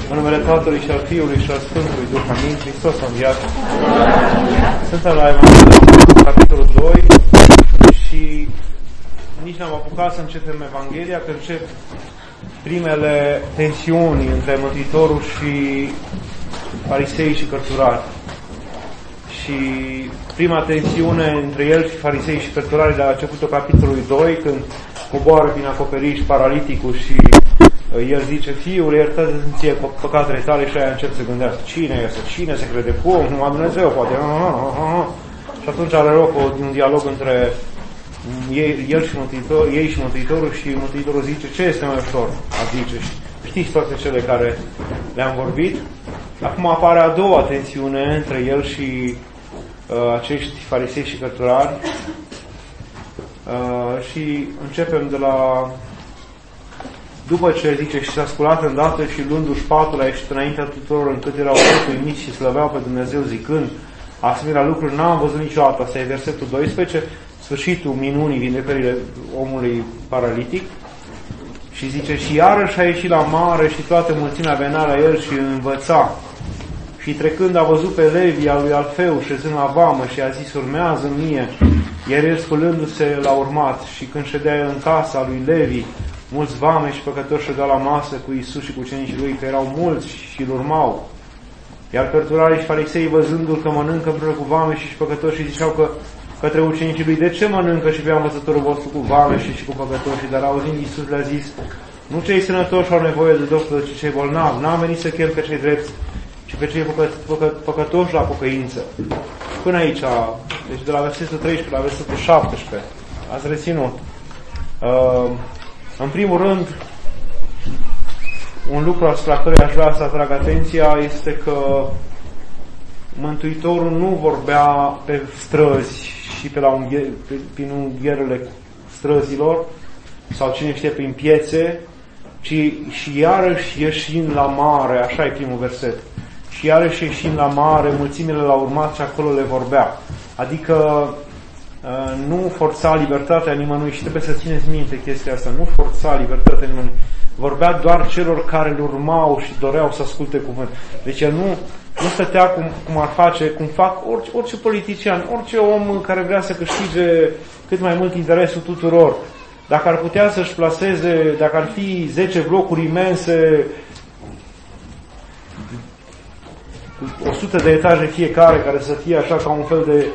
În numele Tatălui și al Fiului și al Sfântului Duh, amin. Hristos a înviat. Suntem la Evanghelia, capitolul 2 și nici n-am apucat să începem Evanghelia, că încep primele tensiuni între Mântuitorul și farisei și cărturari. Și prima tensiune între el și farisei și cărturari de la începutul capitolului 2, când coboară din acoperiș paraliticul și el zice: Fiule, iertă-ți ție păcatele tale, și aia încep să gândească: cine este? Cine se crede? Cum? Numai Dumnezeu poate. Și atunci are loc un dialog între el și Mântuitorul, ei și Mântuitorul, și Mântuitorul zice: ce este mai ușor a zice? Știți toate cele care le-am vorbit. Acum apare a doua tensiune între el și acești farisei și cărturari, și începem de la... După ce zice: și s-a sculat îndată și luându-și patul a ieșit înaintea tuturor, încât erau toți uimiți și slăveau pe Dumnezeu zicând: asemenea lucruri n-am văzut niciodată. Asta e versetul 12, sfârșitul minunii vindecării omului paralitic. Și zice: și iarăși a ieșit la mare și toată mulțimea venea la el și învăța. Și trecând a văzut pe Levi al lui Alfeu șezând la vamă și a zis: urmează mie. Iar el, sculându-se, l-a urmat. Și când ședea el în casa lui Levi, mulți vame și păcătoși ședeau la masă cu Iisus și cu ucenicii lui, că erau mulți și îl urmau. Iar cărturarii și farisei, văzându-l că mănâncă împreună cu vame și păcătoși, ziceau că către ucenicii lui: de ce mănâncă și bea învățătorul vostru cu vame și cu păcătoși? Dar auzind, Iisus le-a zis: nu cei sănătoși au nevoie de doctor, ci cei bolnavi. N-am venit să chem pe cei drepți, ci pe cei păcătoși la pocăință. Până aici, deci de la versetul 13 la versetul 17, ați reținut. În primul rând, un lucru asupra căruia aș vrea să atrag atenția este că Mântuitorul nu vorbea pe străzi și prin unghierele străzilor, sau cine știe prin piețe, ci și iarăși ieșind la mare, așa e primul verset. Și iarăși ieșind la mare, mulțimile l-au urmat și acolo le vorbea. Adică nu forța libertatea nimănui, și trebuie să țineți minte chestia asta, nu forța libertatea nimănui. Vorbea doar celor care îl urmau și doreau să asculte cuvânt. Deci el nu stătea cum ar face, cum fac orice politician, orice om care vrea să câștige cât mai mult interesul tuturor. Dacă ar putea să-și plaseze, dacă ar fi 10 blocuri imense, 100 de etaje fiecare, care să fie așa ca un fel de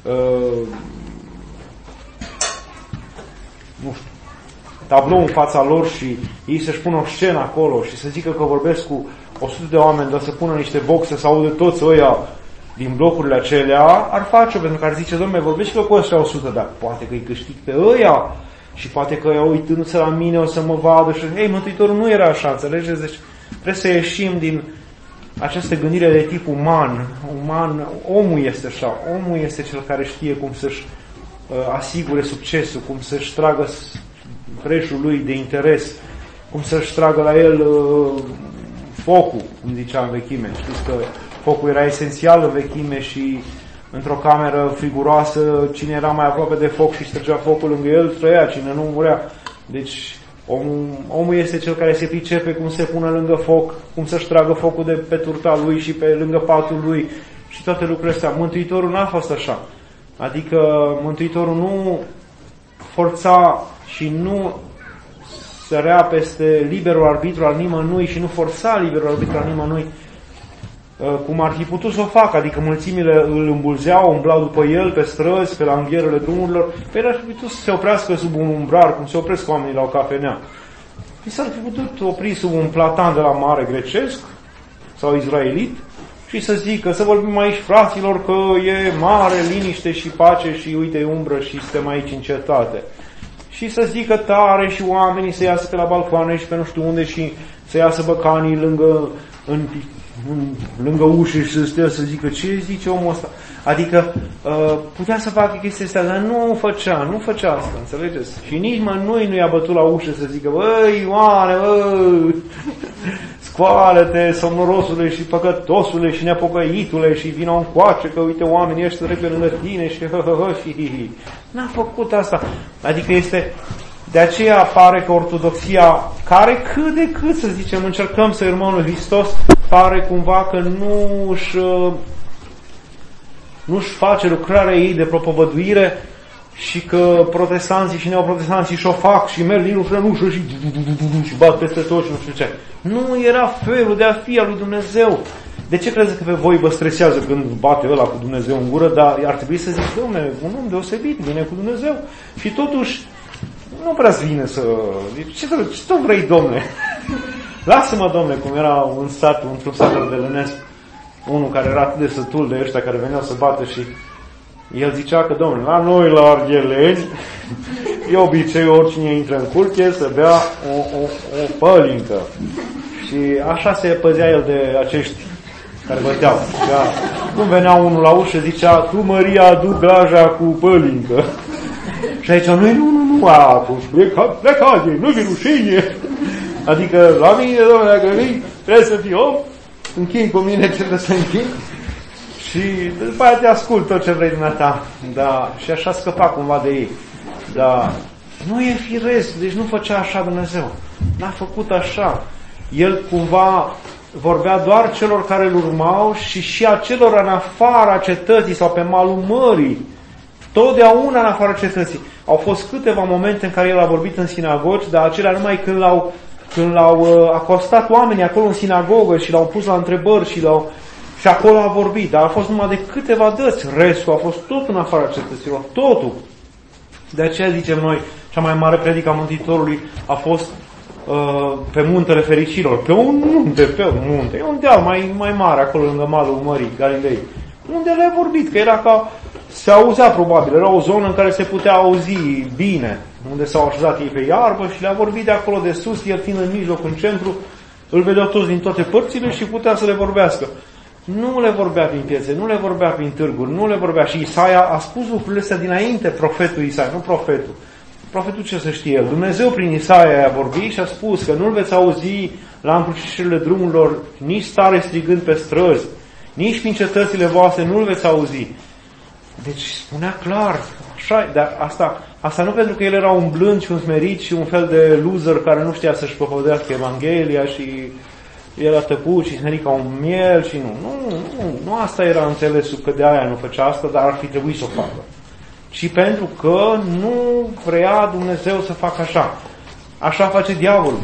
nu știu, tablou în fața lor și ei să-și pună o scenă acolo și să zică că vorbesc cu 100 de oameni, dar să pună niște boxe, să audă toți ăia din blocurile acelea, ar face, pentru că ar zice: dom'le, vorbești că cu ăștia 100, dar poate că îi câștig pe ăia și poate că ăia, uitându-se la mine, o să mă vadă. Și ei, Mântuitorul nu era așa, înțelegeți? Deci trebuie să ieșim din această gândire de tip uman. Omul este așa, omul este cel care știe cum să-și asigure succesul, cum să-și tragă preșul lui de interes, cum să-și tragă la el focul, cum zicea în vechime. Știți că focul era esențial în vechime și într-o cameră friguroasă, cine era mai aproape de foc și străgea focul lângă el, trăia, cine nu murea. Deci omul este cel care se pricepe cum se pune lângă foc, cum să-și tragă focul de pe turta lui și pe lângă patul lui și toate lucrurile astea. Mântuitorul n-a fost așa. Adică Mântuitorul nu forța și nu sărea peste liberul arbitru al nimănui și nu forța liberul arbitru al nimănui, cum ar fi putut să o facă. Adică mulțimile îl îmbulzeau, umblau după el pe străzi, pe la înghierele drumurilor. Pe el ar fi putut să se oprească sub un umbrar, cum se opresc oamenii la o cafenea. Și s-ar fi putut opri sub un platan de la mare grecesc sau izraelit și să zică: să vorbim aici, fraților, că e mare liniște și pace și uite umbră și suntem aici în cetate. Și să zică tare și oamenii să iasă pe la balcoane și pe nu știu unde și să iasă băcanii lângă ușă și să stea să zică: ce zice omul ăsta? Adică putea să facă chestia asta, dar nu făcea asta, înțelegeți? Și nici mănui nu i-a bătut la ușă să zică: băi, Ioane, scoală-te, somnorosule și păcătosule și nepocăitule, și vină încoace, că uite oamenii ăștia trec pe lângă tine și și n-a făcut asta. Adică este De aceea pare că ortodoxia, care cât de cât, să zicem, încercăm să urmăm lui Hristos, pare cumva că nu-și face lucrarea ei de propovăduire și că protestanții și neoprotestanții și-o fac și merg din ușă în ușă și bat peste tot și nu știu ce. Nu era felul de a fi al lui Dumnezeu. De ce credeți că pe voi vă stresează când bate ăla cu Dumnezeu în gură? Dar ar trebui să zic, Dom'le, un om deosebit, vine cu Dumnezeu. Și totuși, nu prea-ți vine să... Ce tot vrei, Dom'le? Lasă-mă, Dom'le, cum era un sat, într-un sat ardelenesc, unul care era atât de sătul de ăștia care veneau să bată și el zicea că, Dom'le, la noi, la argheleni, e obicei oricine intră în curte să bea o pălincă. Și așa se păzea el de acești care băteau. Cum venea unul la ușă, zicea, tu, Maria, adu glaja cu pălincă. Și aici, nu, plecați, nu vi rușine. Adică, la mine, Dom'le, dacă vii, trebuie să fii om, închin cu mine ce trebuie să închin. Și după aia te ascult tot ce vrei dumneata. Da, și așa scăpa cumva de ei. Da, nu e firesc, deci nu făcea așa Dumnezeu. N-a făcut așa. El cumva vorbea doar celor care îl urmau și acelor în afara cetății sau pe malul mării. Totdeauna în afara cetății. Au fost câteva momente în care el a vorbit în sinagogi, dar acelea numai când l-au acostat oamenii acolo în sinagogă și l-au pus la întrebări și acolo a vorbit. Dar a fost numai de câteva dăți. Restul a fost tot în afara cetăților. Totul. De aceea zicem noi, cea mai mare predică a Mântuitorului a fost pe muntele fericirilor. Pe un munte. E un deal mai mare acolo lângă malul Mării Galilei. Unde le-a vorbit? Că era ca... Se auzea probabil. Era o zonă în care se putea auzi bine. Unde s-au așezat ei pe iarbă și le-a vorbit de acolo de sus. El fiind în mijloc, în centru, îl vedeau toți din toate părțile și putea să le vorbească. Nu le vorbea prin piețe, nu le vorbea prin târguri, nu le vorbea. Și Isaia a spus lucrurile astea dinainte, profetul Isaia, nu profetul. Profetul ce să știe el? Dumnezeu prin Isaia a vorbit și a spus că nu-l veți auzi la încrucișările drumurilor, nici stare strigând pe străzi, nici prin cetățile voastre nu-l veți auzi. Deci spunea clar, așa, dar asta nu pentru că el era un blând și un smerit și un fel de loser care nu știa să-și propovădească Evanghelia și el a tăcut și smerit ca un miel și nu asta era înțelesul, că de aia nu făcea asta, dar ar fi trebuit să o facă. Și pentru că nu vrea Dumnezeu să facă așa. Așa face diavolul.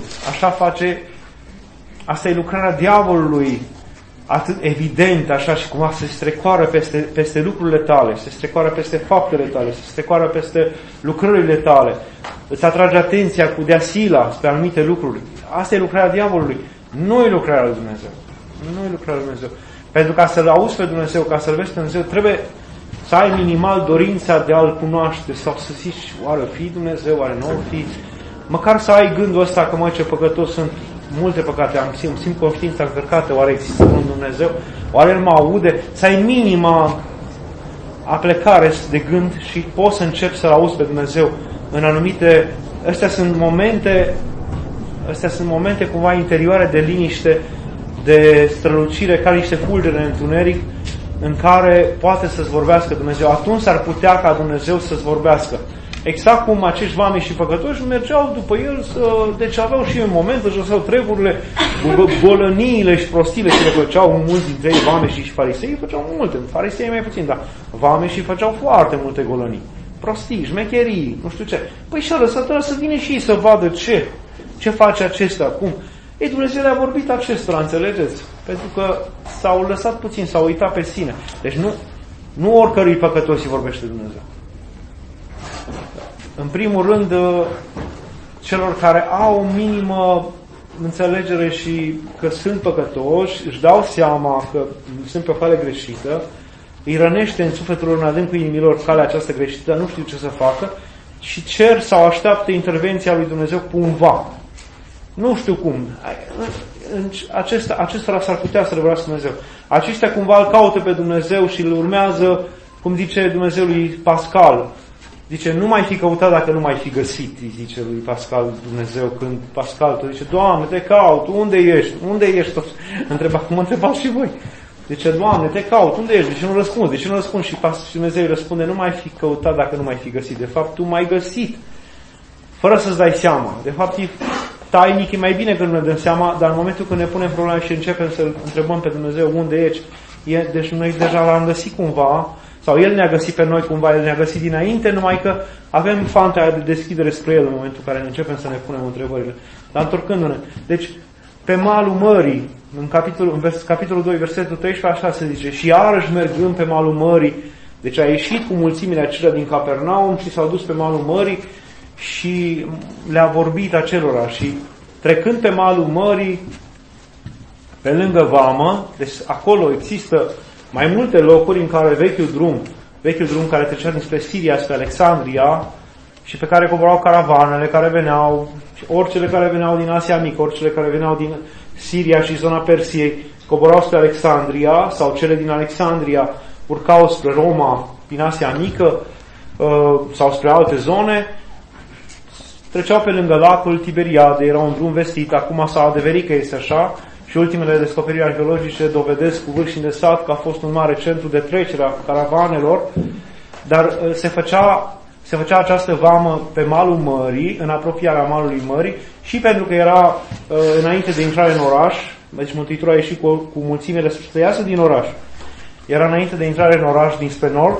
Asta e lucrarea diavolului, atât evident, așa, și cumva se strecoară peste lucrurile tale, se strecoară peste faptele tale, se strecoară peste lucrările tale, îți atrage atenția cu deasila spre anumite lucruri. Asta e lucrarea diavolului. Nu e lucrarea lui Dumnezeu. Nu e lucrarea lui Dumnezeu. Pentru ca să-L auzi pe Dumnezeu, ca să-L vezi pe Dumnezeu, trebuie să ai minimal dorința de a-L cunoaște sau să zici, oare fi Dumnezeu, oare nu fi? Măcar să ai gândul ăsta că, măi, ce păcătos sunt, multe păcate am, simt conștiința încărcată, oare există un Dumnezeu, oare El mă aude? Să ai minima aplecare de gând și poți să începi să-L auzi pe Dumnezeu în anumite... Astea sunt momente cumva interioare de liniște, de strălucire, ca niște fulgere în întuneric, în care poate să-ți vorbească Dumnezeu. Atunci s-ar putea ca Dumnezeu să-ți vorbească. Exact cum acești vamei și păcătoși mergeau după el, deci aveau și în moment, își lăsau treburile, golăniile și prostiile ce le făceau mulți dintre ei, vamei și farisei, făceau multe, farisei mai puțin, dar vamei și făceau foarte multe golănii. Prostii, șmecherii, nu știu ce. Păi și-a lăsat ăla să vină și ei să vadă ce face acesta, cum. Ei, Dumnezeu le-a vorbit acestora, înțelegeți? Pentru că s-au lăsat puțin, s-au uitat pe sine. Deci nu oricărui păcătos îi vorbește Dumnezeu. În primul rând, celor care au o minimă înțelegere și că sunt păcătoși, își dau seama că sunt pe o cale greșită, îi rănește în sufletul lor, în adâncul inimilor, calea aceasta greșită, dar nu știu ce să facă și cer sau așteaptă intervenția lui Dumnezeu cumva. Nu știu cum. Acestora s-ar putea să răvărească Dumnezeu. Aceștia cumva îl caută pe Dumnezeu și îl urmează, cum zice Dumnezeu lui Pascal. Zice, nu mai fi căutat dacă nu mai fi găsit, zice lui Pascal Dumnezeu, când Pascal tot zice, Doamne, te caut, unde ești? Unde ești? Cum întrebați și voi. Zice, Doamne, te caut, unde ești? De ce nu răspunzi? De ce nu răspunzi? Și Dumnezeu îi răspunde, nu mai fi căutat dacă nu mai fi găsit. De fapt, tu m-ai găsit. fără să-ți dai seama. De fapt, tainic e mai bine că nu ne dăm seama, dar în momentul când ne punem problema și începem să-L întrebăm pe Dumnezeu unde ești, deci noi deja L-am găsit cumva, sau El ne-a găsit pe noi cumva, El ne-a găsit dinainte, numai că avem fanta aia de deschidere spre El în momentul în care ne începem să ne punem întrebările. Dar întorcându-ne, deci pe malul mării, în capitolul 2, versetul 13, așa se zice, și iarăși mergând pe malul mării, deci a ieșit cu mulțimile acelea din Capernaum și s-au dus pe malul mării și le-a vorbit acelora și trecând pe malul mării, pe lângă vamă, deci acolo există mai multe locuri în care vechiul drum care trecea dinspre Siria, spre Alexandria și pe care coborau caravanele care veneau, oricele care veneau din Asia Mică, oricele care veneau din Siria și zona Persiei, coborau spre Alexandria sau cele din Alexandria urcau spre Roma din Asia Mică sau spre alte zone, treceau pe lângă lacul Tiberiade, era un drum vestit, acum s-a adeverit că este așa și ultimele descoperiri arheologice dovedesc cu vârf și îndesat că a fost un mare centru de trecere a caravanelor, dar se făcea această vamă pe malul mării, în apropierea malului mării și pentru că era înainte de intrare în oraș, deci Mântuitorul a ieșit cu mulțimile să iasă din oraș. Era înainte de intrare în oraș dinspre nord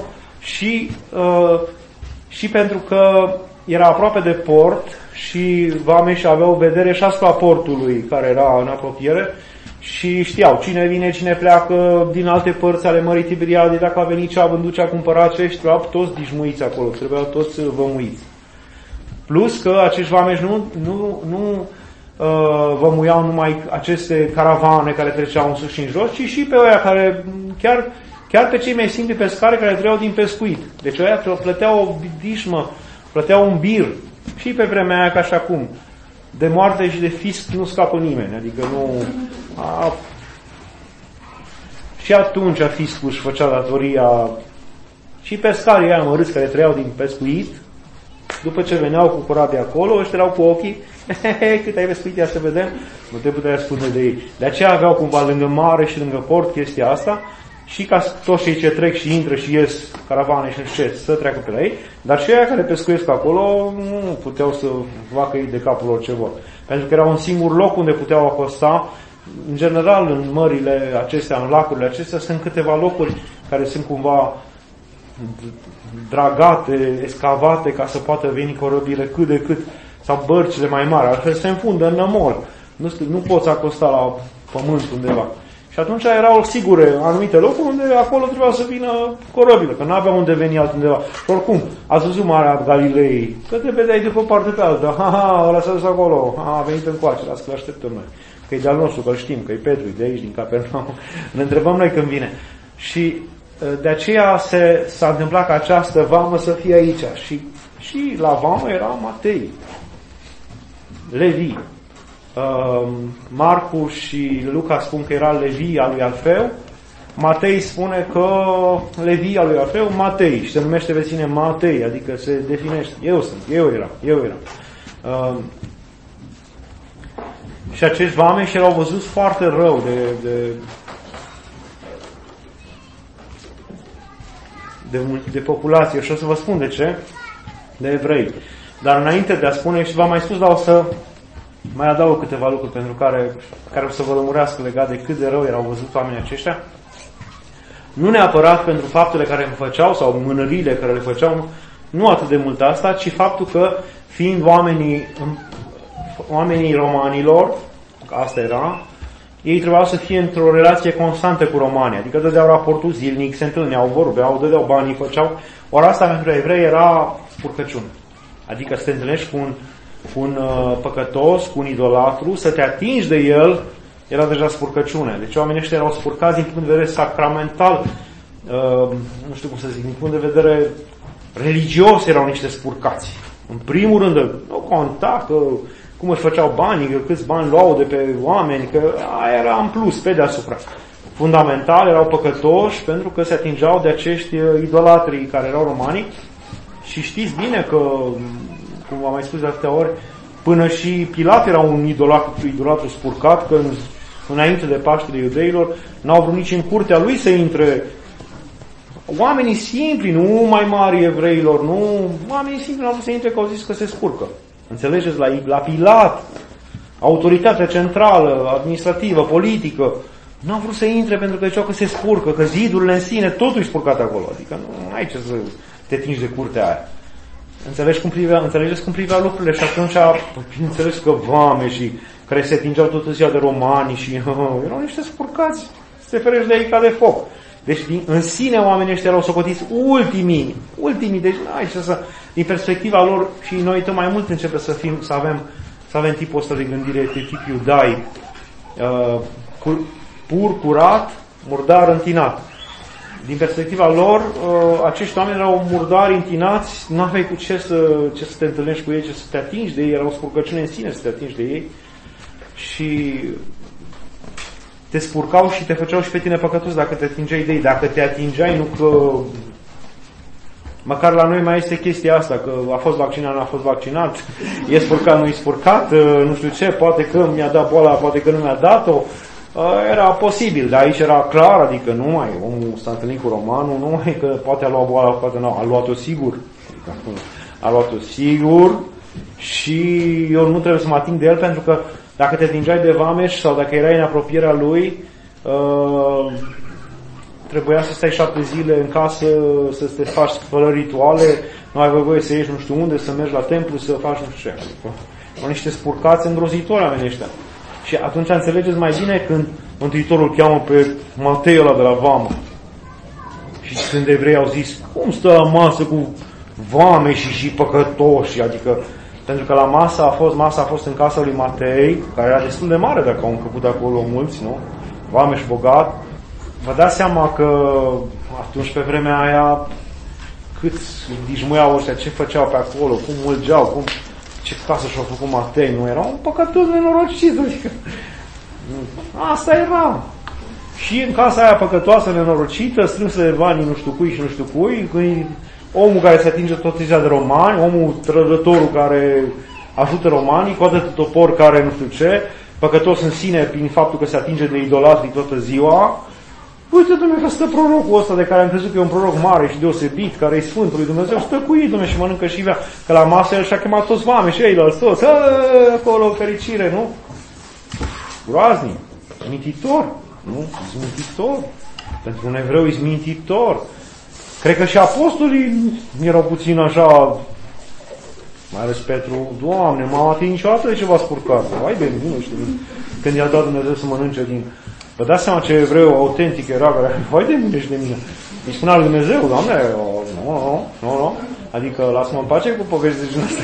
și pentru că era aproape de port și vameșii aveau vedere și asupra portului care era în apropiere și știau cine vine, cine pleacă din alte părți ale Mării Tiberiade, dacă a venit ce a vândut, ce a cumpărat, ce trebuiau toți dișmuiți acolo, trebuiau toți vămuiți. Plus că acești vameși nu vămuiau numai aceste caravane care treceau în sus și în jos, ci și pe ăia care, chiar pe cei mai simpli pescari care trăiau din pescuit. Deci ăia plăteau o dișmă, plăteau un bir și pe vremea aia ca și acum. De moarte și de fisc nu scapă nimeni, adică nu... Și atunci fiscul își făcea datoria și pescarii aia mărâți care trăiau din pescuit, după ce veneau cu corabia acolo, ăștia erau cu ochii, cât ai pescuit, ia să vedem, nu te puteai spune de ei. De aceea aveau cumva lângă mare și lângă port chestia asta, și ca toți cei ce trec și intră și ies caravane și înșet să treacă pe la ei, dar și aia care pescuiesc acolo nu puteau să facă ei de capul lor ce vor. Pentru că era un singur loc unde puteau acosta. În general, în mările acestea, în lacurile acestea, sunt câteva locuri care sunt cumva dragate, escavate, ca să poată veni corăbile cât de cât, sau bărcile mai mari, altfel se înfundă în nămol. Nu poți acosta la pământ undeva. Și atunci erau sigure anumite locuri unde acolo trebuia să vină corăbile, că n-avea unde veni altundeva. Și oricum, ați văzut Marea Galilei, că te vedeai de pe parte pe altă, ăla s-a dus acolo, a venit încoace, las că l-așteptăm noi. Că e de-al nostru, că știm, că e Petru, de aici, din Capernaum. Ne întrebăm noi când vine. Și de aceea s-a întâmplat ca această vamă să fie aici. Și la vamă era Matei, Levi. Marcu și Luca spun că era Levi al lui Alfeu. Matei spune că Levi al lui Alfeu, Matei, și se numește vecine Matei, adică se definește, eu eram. Și acești vameși erau văzuți foarte rău de populație. Și o să vă spun de ce, de evrei. Dar înainte de a spune, și v-am mai spus, dar o să mai adaug câteva lucruri pentru care o să vă lămurească legat de cât de rău erau văzuți oamenii aceștia. Nu neapărat pentru faptele care le făceau sau mânările care le făceau, nu atât de mult asta, ci faptul că fiind oamenii romanilor, că asta era, ei trebuiau să fie într-o relație constantă cu romanii, adică dădeau raportul zilnic, se întâlneau, vorbeau, dădeau banii, făceau. Ori asta pentru evrei era spurcăciune. Adică să te întâlnești cu un păcătos, cu un idolatru, să te atingi de el, era deja spurcăciune. Deci oamenii ăștia erau spurcați din punct de vedere sacramental, nu știu cum să zic, din punct de vedere religios erau niște spurcați. În primul rând, nu conta că cum își făceau banii, că câți bani luau de pe oameni, că aia era în plus, pe deasupra. Fundamental erau păcătoși pentru că se atingeau de acești idolatrii care erau romani. Și știți bine că, cum am mai spus de atâtea ori, până și Pilat era un idolatru spurcat, că înainte de Paștele Iudeilor n-au vrut nici în curtea lui să intre oamenii simpli, nu mai mari evreilor, nu, oamenii simpli n-au vrut să intre, că au zis că se spurcă. Înțelegeți? La Pilat, autoritatea centrală, administrativă, politică, n-au vrut să intre pentru că ziceau că se spurcă, că zidurile în sine, totul e spurcat acolo. Adică nu ai ce să te atingi de curtea aia. Înțelegeți cum privea lucrurile și atunci, bineînțeles că vame și care se atingeau tot ziua de romani și erau niște spurcați, se ferești de ei ca de foc. Deci în sine oamenii ăștia erau socotiți ultimii, deci n-ai ce să, din perspectiva lor și noi tot mai mult începe să avem tipul ăsta de gândire de tip iudaic, pur, curat, murdar, întinat. Din perspectiva lor, acești oameni erau murdari, întinați, n-aveai cu ce să te întâlnești cu ei, ce să te atingi de ei, erau spurcăciune în sine să te atingi de ei și te spurcau și te făceau și pe tine păcătos dacă te atingeai de ei. Dacă te atingeai, nu că... Măcar la noi mai este chestia asta, că a fost vaccinat, nu a fost vaccinat, e spurcat, nu e spurcat, nu știu ce, poate că mi-a dat boala, poate că nu mi-a dat-o. Era posibil, dar aici era clar, adică nu mai, omul s-a întâlnit cu romanul, nu mai că poate a luat boala, poate nu, a luat-o sigur. A luat-o sigur și eu nu trebuie să mă ating de el, pentru că dacă te atingeai de vameș sau dacă erai în apropierea lui, trebuia să stai 7 zile în casă, să te faci spălări rituale, nu ai voie să ieși nu știu unde, să mergi la templu, să faci nu știu ce. Au niște spurcați îngrozitori oamenii ăștia. Și atunci înțelegeți mai bine când Mântuitorul cheamă pe Matei ăla de la vamă. Și când evrei au zis, cum stă la masă cu vameși și păcătoși? Adică, pentru că la masa a fost în casa lui Matei, care era destul de mare dacă au încăput acolo mulți, nu? Vameș bogat. Vă dați seama că atunci pe vremea aia câți dișmuiau ăștia, ce făceau pe acolo, cum mulgeau, ce casă și-au făcut Matei, nu era un păcătos nenorocit, adică asta era. Și în casa aia păcătoasă, nenorocită, strânsă de banii nu știu cui și nu știu cui, omul care se atinge tot ziua de romani, omul trădătorul care ajută romanii, cu atât topor care nu știu ce, păcătos în sine prin faptul că se atinge de idolatrii toată ziua. Uite, Dumnezeu, că stă prorocul ăsta de care am crezut că e un proroc mare și deosebit, care e Sfântul lui Dumnezeu, stă cu ei, Dumnezeu, și mănâncă și bea. Că la masă el și-a chemat toți oameni și ei la toți. Acolo, fericire, nu? Groaznic. Mintitor. Nu? Mintitor. Pentru un evreu e mintitor. Cred că și apostolii erau puțin așa, mai ales Petru, Doamne, m-am atins niciodată de ceva spurcat. Vai de mine, știu, când i-a dat Dumnezeu să mănânce din... Vă dați seama ce evreu autentic era, care, vai de mine și de mine. Îi spunea lui Dumnezeu, Doamne, nu, adică lasă-mă în pace cu povești de genul ăsta,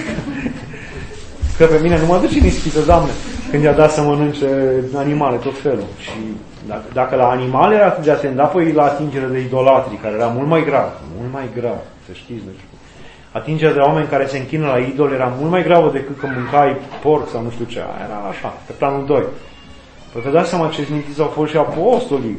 că pe mine nu mă duce în ispită, Doamne, când i-a dat să mănânce animale, tot felul. Și dacă la animale era atât de atent, apoi la atingere de idolatrii, care era mult mai grav, să știți, deci atingerea de oameni care se închină la idol era mult mai gravă decât când mâncai porc sau nu știu ce, era așa, pe planul 2. Păi vă dați seama ce smintiți au fost și apostolii.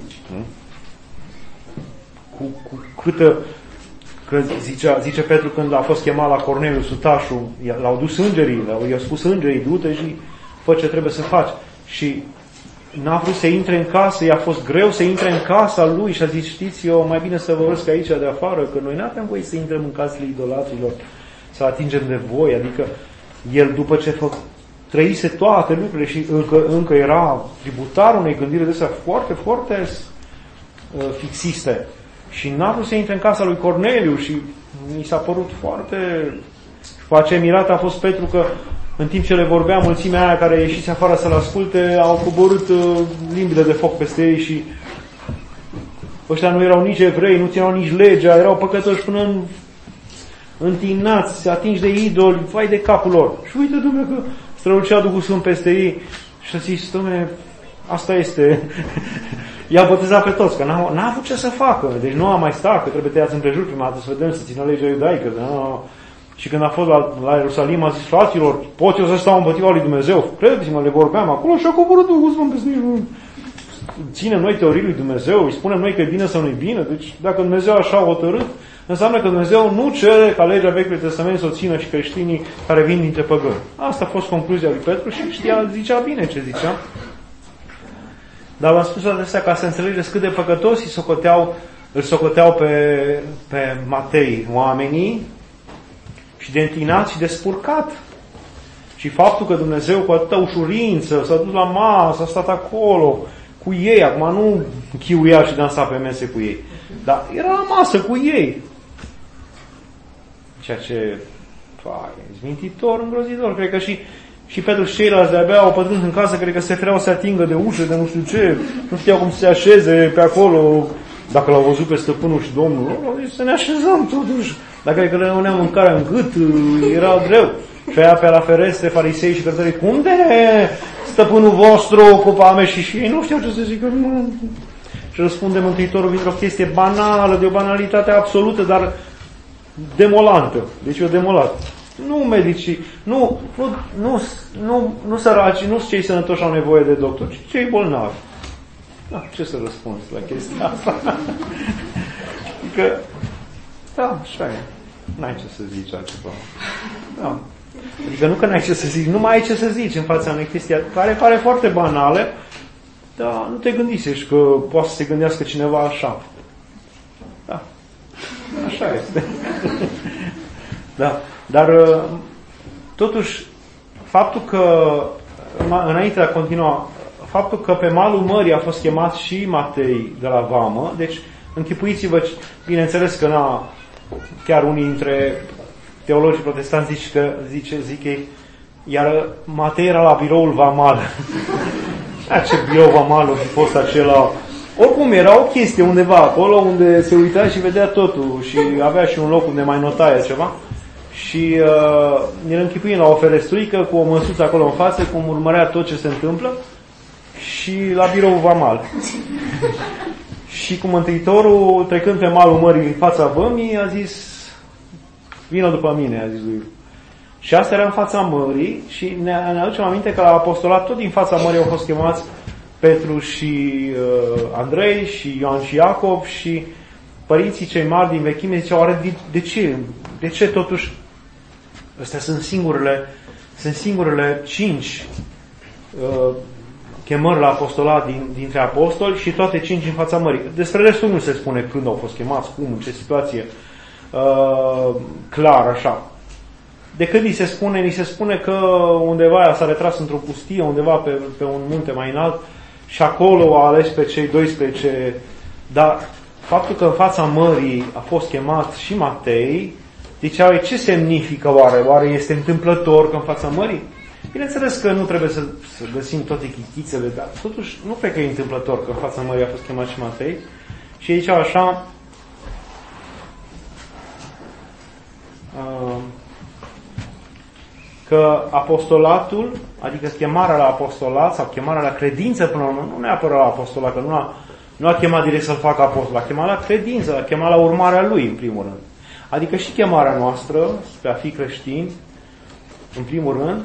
Cu câtă... Că zice Petru când a fost chemat la Corneliu, sutașul, l-au dus îngerii, i-au spus îngerii, du-te și fă ce trebuie să faci. Și n-a vrut să intre în casă, i-a fost greu să intre în casa lui și a zis, știți, eu mai bine să vă urăsc aici de afară, că noi n-avem voie să intrăm în casele idolatrilor, să atingem de voi. Adică el, după ce trăise toate lucrurile și încă era tributar unei gândiri de astea foarte, foarte fixiste. Și n-a vrut să intre în casa lui Corneliu și mi s-a părut foarte... După ce mirat a fost Petru că în timp ce le vorbea mulțimea aia care ieșise afară să-l asculte, au coborât limbile de foc peste ei și ăștia nu erau nici evrei, nu țineau nici legea, erau păcătoși până întinați, atinși de idoli, vai de capul lor. Și uite, Dumnezeu, că strălucea Duhul Sfânt peste ei și a zis, Dom'le, asta este... I-a botezat pe toți, că n-a avut ce să facă. Deci nu a mai stat, că trebuie tăiați împrejur prima dată să vedem, să țină legea iudaică. Și când a fost la Ierusalim, a zis, fraților, pot eu să stau împotriva lui Dumnezeu? Credeți-mă, le vorbeam acolo și a coborât Duhul Sfânt peste ei. Ținem noi teorii lui Dumnezeu, îi spunem noi că e bine sau nu e bine. Deci dacă Dumnezeu așa a hotărât, înseamnă că Dumnezeu nu cere ca legea Vechiului Testament să o țină și creștinii care vin dintre păgâni. Asta a fost concluzia lui Petru și zicea bine ce zicea. Dar v-am spus adesea ca să înțelegeți cât de păcătoși îl socoteau pe Matei oamenii și de întinat și de spurcat. Și faptul că Dumnezeu cu atâta ușurință s-a dus la masă, a stat acolo cu ei, acum nu chiuia și dansa pe mese cu ei, dar era la masă cu ei. Ceea ce, izmintitor, îngrozitor. Cred că și pentru ceilalți de-abia au pătruns în casă, cred că se fereau să atingă de ușă, de nu știu ce, nu știau cum să se așeze pe acolo. Dacă l-au văzut pe stăpânul și Domnul, au zis să ne așezăm totuși. Dacă cred că le rămânea mâncarea în gât, era greu. Și aia pe la ferestre, farisei și cărtării, cum de stăpânul vostru ocupa și ei nu știau ce să zică. Și răspunde Mântuitorul dintr-o chestie banală, de o banalitate absolută, dar demolantă. Deci o demolat. Nu medicii, nu săraci, nu cei sănătoși au nevoie de doctor, ci cei bolnavi. Da, ce să răspunzi la chestia asta? Adică, da, așa e. N-ai ce să zici altceva. Da. Adică nu că n-ai ce să zici, nu mai ai ce să zici în fața unei chestii care pare foarte banale, dar nu te gândisești că poate să se gândească cineva așa. Da. Așa este. Da. Dar totuși, faptul că, înainte de a continua, faptul că pe malul mării a fost chemat și Matei de la vamă, deci închipuiți-vă, bineînțeles că chiar unii dintre teologii protestanți zic ei, iar Matei era la biroul vamal. Ce birou vamal a fost acela? Oricum era o chestie undeva acolo unde se uita și vedea totul și avea și un loc unde mai notaia ceva. Și ne închipuim la o ferestruică cu o măsuță acolo în față, cum urmărea tot ce se întâmplă și la biroul vamal. Și cu Mântuitorul, trecând pe malul mării în fața vămii, a zis, vină după mine, a zis lui. Și asta era în fața mării și ne aducem aminte că la apostolat tot din fața mării au fost chemați Petru și Andrei și Ioan și Iacob și părinții cei mari din vechime ziceau, oare de ce totuși astea sunt singurele 5 chemări la apostolat dintre apostoli și toate 5 în fața mării. Despre restul nu se spune când au fost chemați, cum, în ce situație clar, așa. De când ni se spune că undeva s-a retras într-o pustie, undeva pe un munte mai înalt și acolo a ales pe cei 12, dar faptul că în fața mării a fost chemat și Matei, ziceau, ce semnifică oare? Oare este întâmplător că în fața mării? Bineînțeles că nu trebuie să găsim toate chitițele, dar totuși nu cred că e întâmplător că în fața mării a fost chemat și Matei. Și ei ziceau așa, că apostolatul, adică chemarea la apostolat sau chemarea la credință până la urmă, nu neapărat la apostolat, că nu a chemat direct să-l facă apostol, a chemat la credință, a chemat la urmarea lui, în primul rând. Adică și chemarea noastră, spre a fi creștini, în primul rând,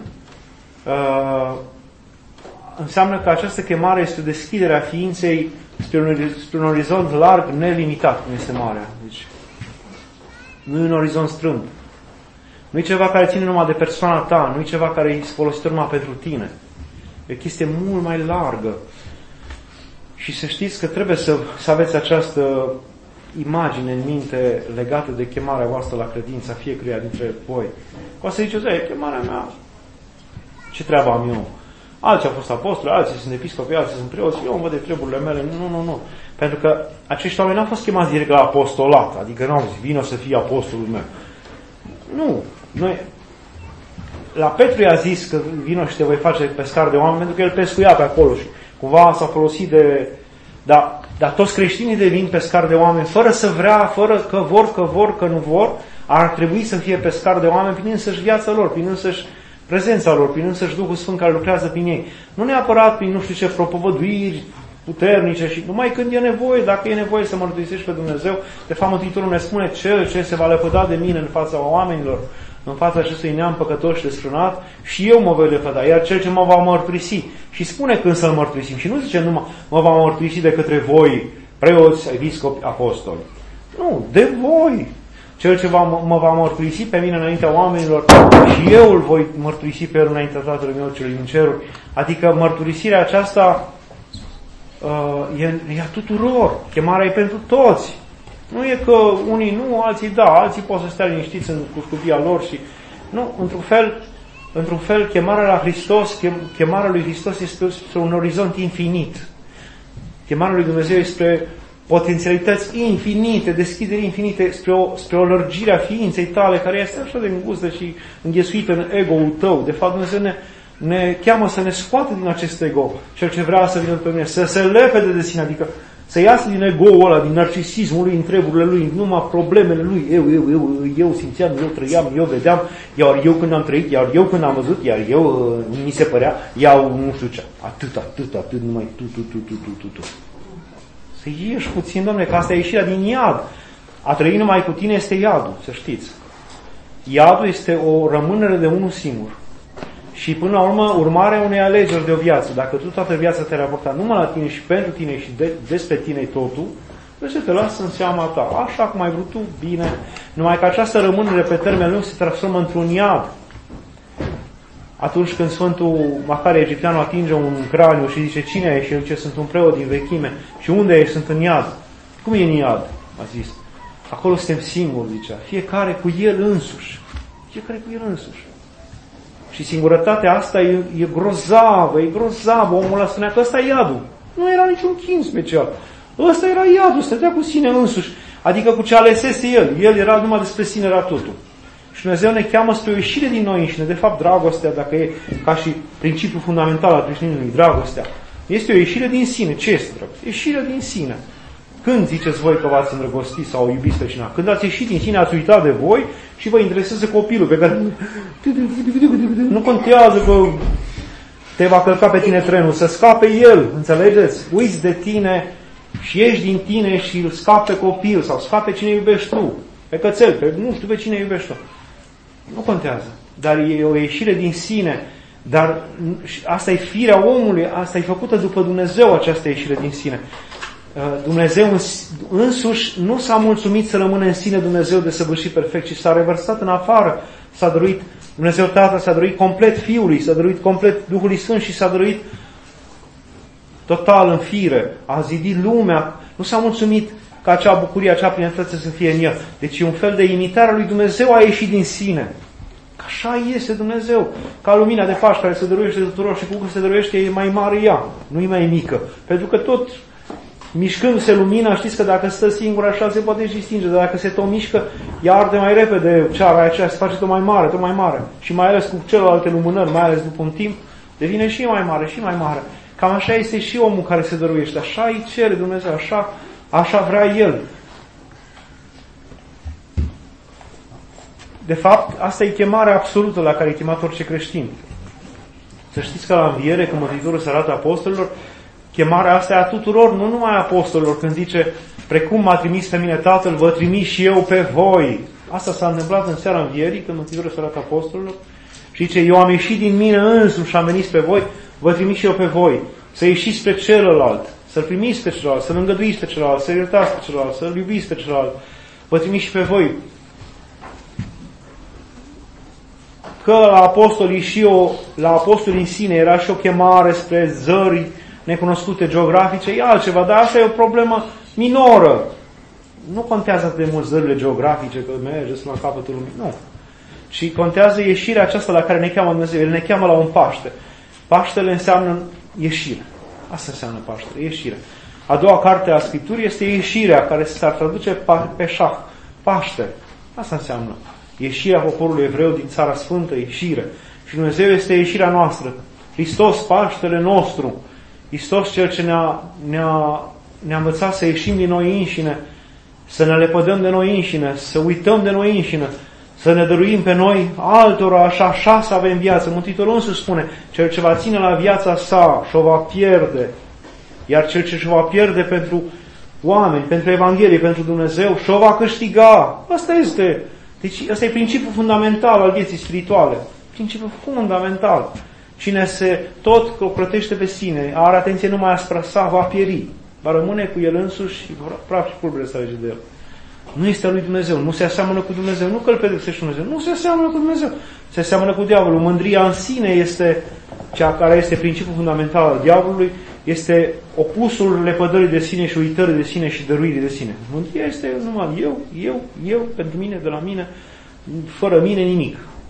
înseamnă că această chemare este deschiderea ființei spre un orizont larg, nelimitat, cum este marea. Deci, nu e un orizont strâmb. Nu e ceva care ține numai de persoana ta, nu e ceva care e folositor numai pentru tine. E o chestie mult mai largă. Și să știți că trebuie să aveți această imagine în minte legată de chemarea voastră la credința fiecăruia dintre voi. O să ziceți, chemarea mea, ce treabă am eu? Alții au fost apostoli, alții sunt episcopi, alții sunt preoți, eu îmi văd de treburile mele. Nu. Pentru că acești oameni n-au fost chemați direct la apostolat, adică n-au zis, vină să fii apostolul meu. Nu. La Petru i-a zis că vină și te voi face pescar de oameni, pentru că el pescuia pe acolo și cumva s-a folosit de... Dar toți creștinii devin pescari de oameni fără să vrea, fără că vor, că nu vor, ar trebui să fie pescari de oameni prin însăși viața lor, prin însăși prezența lor, prin însăși Duhul Sfânt care lucrează prin ei. Nu neapărat prin nu știu ce propovăduiri puternice și numai când e nevoie, dacă e nevoie să mărturisești pe Dumnezeu. De fapt, Mântuitorul ne spune cel ce se va lepăda de mine în fața oamenilor, în fața acestui neam păcătos și desfrânat, și eu mă voi lepăda, iar cel ce mă va mărturisi. Și spune când să-l mărturisim. Și nu zice numai mă va mărturisi de către voi, preoți, episcopi, apostoli. Nu, de voi. Cel ce mă va mărturisi pe mine înaintea oamenilor și eu îl voi mărturisi pe el înaintea Tatălui meu celui din ceruri. Adică mărturisirea aceasta e a tuturor. Chemarea e pentru toți. Nu e că unii nu, alții da, alții pot să stea liniștiți în cușcuvia lor și... Nu, într-un fel, într-un fel, chemarea la Hristos, chemarea lui Hristos este spre un orizont infinit. Chemarea lui Dumnezeu este spre potențialități infinite, deschideri infinite, spre o lărgire a ființei tale, care este așa de îngustă și înghesuită în ego-ul tău. De fapt, Dumnezeu ne cheamă să ne scoată din acest ego, cel ce vrea să vină pe mine, să se lepede de sine, adică să iasă din ego-ul ăla, din narcisismul lui, în treburile lui, numai problemele lui. Eu simțeam, eu trăiam, eu vedeam, iar eu când am trăit, iar eu când am văzut, iar eu mi se părea, iau nu știu ce. Atât, numai tu. Să ieși puțin, Doamne, că asta e ieșirea din iad. A trăi numai cu tine este iadul, să știți. Iadul este o rămânere de unul singur. Și până la urmă, urmarea unei alegeri de o viață. Dacă tu toată viața te-ai raportat numai la tine și pentru tine și despre tine totul, Dumnezeu te lasă în seama ta. Așa cum ai vrut tu, bine. Numai că această rămânere pe termen lung se transformă într-un iad. Atunci când Sfântul Macarie Egipteanu atinge un craniu și zice, cine e? Și el zice, sunt un preot din vechime. Și unde ești? Sunt în iad. Cum e în iad? A zis. Acolo suntem singuri, zicea. Fiecare cu el însuși. Fiecare cu el însuși. Și singurătatea asta e grozavă. Omul ăla spunea că ăsta e iadul. Nu era niciun chin special. Ăsta era iadul, stătea cu sine însuși. Adică cu ce alesese el. El era numai despre sine, era totul. Și Dumnezeu ne cheamă spre o ieșire din noi înșine. De fapt, dragostea, dacă e ca și principiul fundamental al creștinismului, dragostea, este o ieșire din sine. Ce este dragostea? Ieșirea din sine. Când ziceți voi că v-ați îndrăgostit sau iubiți pe cineva? Când ați ieșit din sine, ați uitat de voi și vă interesează copilul pe care nu contează că te va călca pe tine trenul, să scape el, înțelegeți? Uiți de tine și ieși din tine și îl scape pe copil sau scape cine iubești tu, pe cățel, pe nu știu pe cine iubești tu. Nu contează, dar e o ieșire din sine, dar asta e firea omului, asta e făcută după Dumnezeu, această ieșire din sine. Dumnezeu însuși nu s-a mulțumit să rămână în sine Dumnezeu desăvârșit perfect, ci s-a revărsat în afară, s-a dăruit Dumnezeu Tatăl, s-a dăruit complet Fiului, s-a dăruit complet Duhului Sfânt și s-a dăruit total în fire, a zidit lumea, nu s-a mulțumit ca acea bucurie, acea plinătate să fie în el. Deci e un fel de imitare a lui Dumnezeu, a ieșit din sine. Așa este Dumnezeu, ca lumina de Paște care se dăruiește tuturor și cu cât se dăruiește e mai mare ea, nu e mai mică. Pentru că tot mișcându-se lumina, știți că dacă stă singură așa se poate și stinge, dar dacă se tot mișcă, ea arde mai repede, ceara aceea se face tot mai mare. Și mai ales cu celelalte lumânări, mai ales după un timp, devine și mai mare. Cam așa este și omul care se dăruiește, așa îi cere Dumnezeu, așa vrea El. De fapt, asta e chemarea absolută la care e chemat orice creștin. Să știți că la înviere, când Mântuitorul se arată apostolilor, chemarea asta e a tuturor, nu numai a apostolilor, când zice, precum m-a trimis pe mine Tatăl, vă trimis și eu pe voi. Asta s-a întâmplat în seara învierii, când Mântuitorul se arată apostolilor. Și zice, eu am ieșit din mine însuși și am venit pe voi, vă trimis și eu pe voi. Să ieșiți pe celălalt, să-l primiți pe celălalt, să-l îngăduiți pe celălalt, să-l iertați pe celălalt, să-l iubiți pe celălalt. Vă trimis și pe voi. Că la apostolii în sine era și o chemare spre zări necunoscute geografice, e altceva, dar asta e o problemă minoră. Nu contează atât de mult zările geografice, că mergeți la capătul lumii, nu. Și contează ieșirea aceasta la care ne cheamă Dumnezeu. El ne cheamă la un Paște. Paștele înseamnă ieșire. Asta înseamnă Paștele, ieșire. A doua carte a Scripturii este ieșirea, care s-ar traduce Peșah, Paște. Asta înseamnă ieșirea poporului evreu din Țara Sfântă, ieșire. Și Dumnezeu este ieșirea noastră. Hristos, Paștele nostru. Hristos, Cel ce ne-a învățat să ieșim din noi înșine, să ne lepădăm de noi înșine, să uităm de noi înșine, să ne dăruim pe noi altora, așa să avem viață. Mântuitorul însuși spune, cel ce va ține la viața sa și o va pierde, iar cel ce și va pierde pentru oameni, pentru Evanghelie, pentru Dumnezeu, și o va câștiga. Asta este. Deci ăsta e principiul fundamental al vieții spirituale. Principiul fundamental. Cine se tot ocrotește pe sine, are atenție numai asupra sa, va pieri. Va rămâne cu el însuși și praf și pulbere să alege de el. Nu este a lui Dumnezeu, nu se aseamănă cu Dumnezeu, nu că îl pedepsește Dumnezeu, nu se aseamănă cu Dumnezeu, se aseamănă cu diavolul. Mândria în sine este cea care este principiul fundamental al diavolului, este opusul lepădării de sine și uitării de sine și dăruirii de sine. Mândria este numai eu, pentru mine, de la mine, fără mine nimic.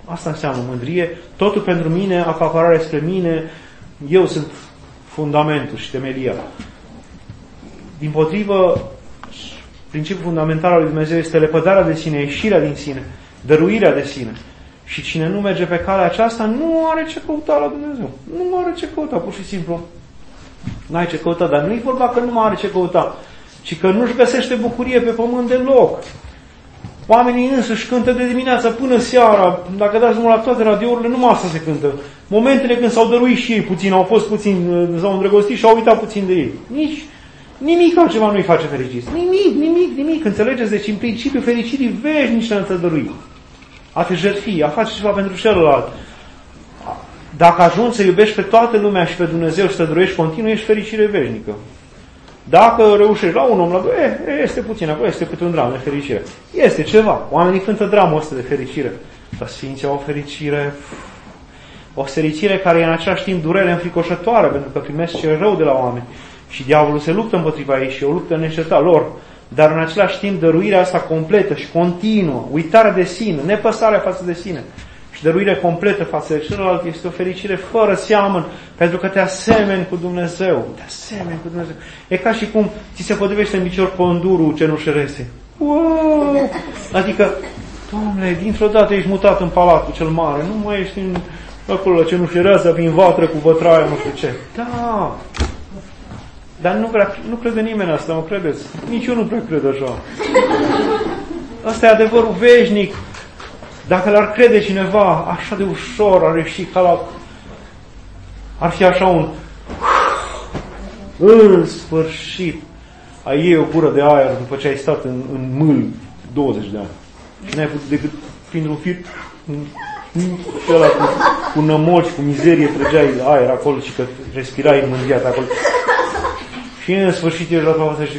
Asta înseamnă mândrie. Totul pentru mine, acapararea spre mine, eu sunt fundamentul și temelia. Dimpotrivă, principiul fundamental al lui Dumnezeu este lepădarea de sine, ieșirea din sine, dăruirea de sine. Și cine nu merge pe calea aceasta nu are ce căuta la Dumnezeu. Nu are ce căuta, pur și simplu. Nu ai ce căuta, dar nu-i vorba că nu mai are ce căuta, ci că nu-și găsește bucurie pe pământ deloc. Oamenii însuși cântă de dimineața până seara. Dacă dați mult la toate radiourile, numai asta se cântă. Momentele când s-au dăruit și ei puțin, au fost puțin, s-au îndrăgostit și au uitat puțin de ei. Nimic altceva nu-i face fericiți. Nimic. Înțelegeți? Deci, în principiu, fericirii veșnici ne-a dăruit. A te jertfi, a face ceva pentru celălalt. Dacă ajungi să iubești pe toată lumea și pe Dumnezeu și să dăruiești continuu, ești fericire veșnică. Dacă reușești la un om, la doi, este puțin, acolo este câte un dram de fericire. Este ceva. Oamenii cântă dramul ăsta de fericire. Dar Sfinții au o fericire care e în același timp durere înfricoșătoare, pentru că primesc cel rău de la oameni. Și diavolul se luptă împotriva ei și o luptă neîncetat lor. Dar în același timp dăruirea asta completă și continuă, uitarea de sine, nepăsarea față de sine și dăruirea completă față de celălalt este o fericire fără seamăn, pentru că te asemeni cu Dumnezeu. Te asemeni cu Dumnezeu. E ca și cum ți se potrivește în picior păndurul cenușărese. Wow! Adică, Doamne, dintr-o dată ești mutat în palatul cel mare, nu mai ești acolo la cenușăreasa, prin vatră cu vătraia, nu știu ce. Da! Dar nu crede nimeni asta, mă credeți? Nici eu nu prea cred așa. Asta e adevărul veșnic. Dacă l-ar crede cineva, așa de ușor ar ieși ca la... Ar fi așa un... În sfârșit. Ai iei o gură de aer după ce ai stat în mâl 20 de ani. Și n-ai putut decât fiind un fir... Și ăla cu nămoci, cu mizerie, trăgeai aer acolo și că respirai în mânzia ta acolo. Și în sfârșit ești la toată și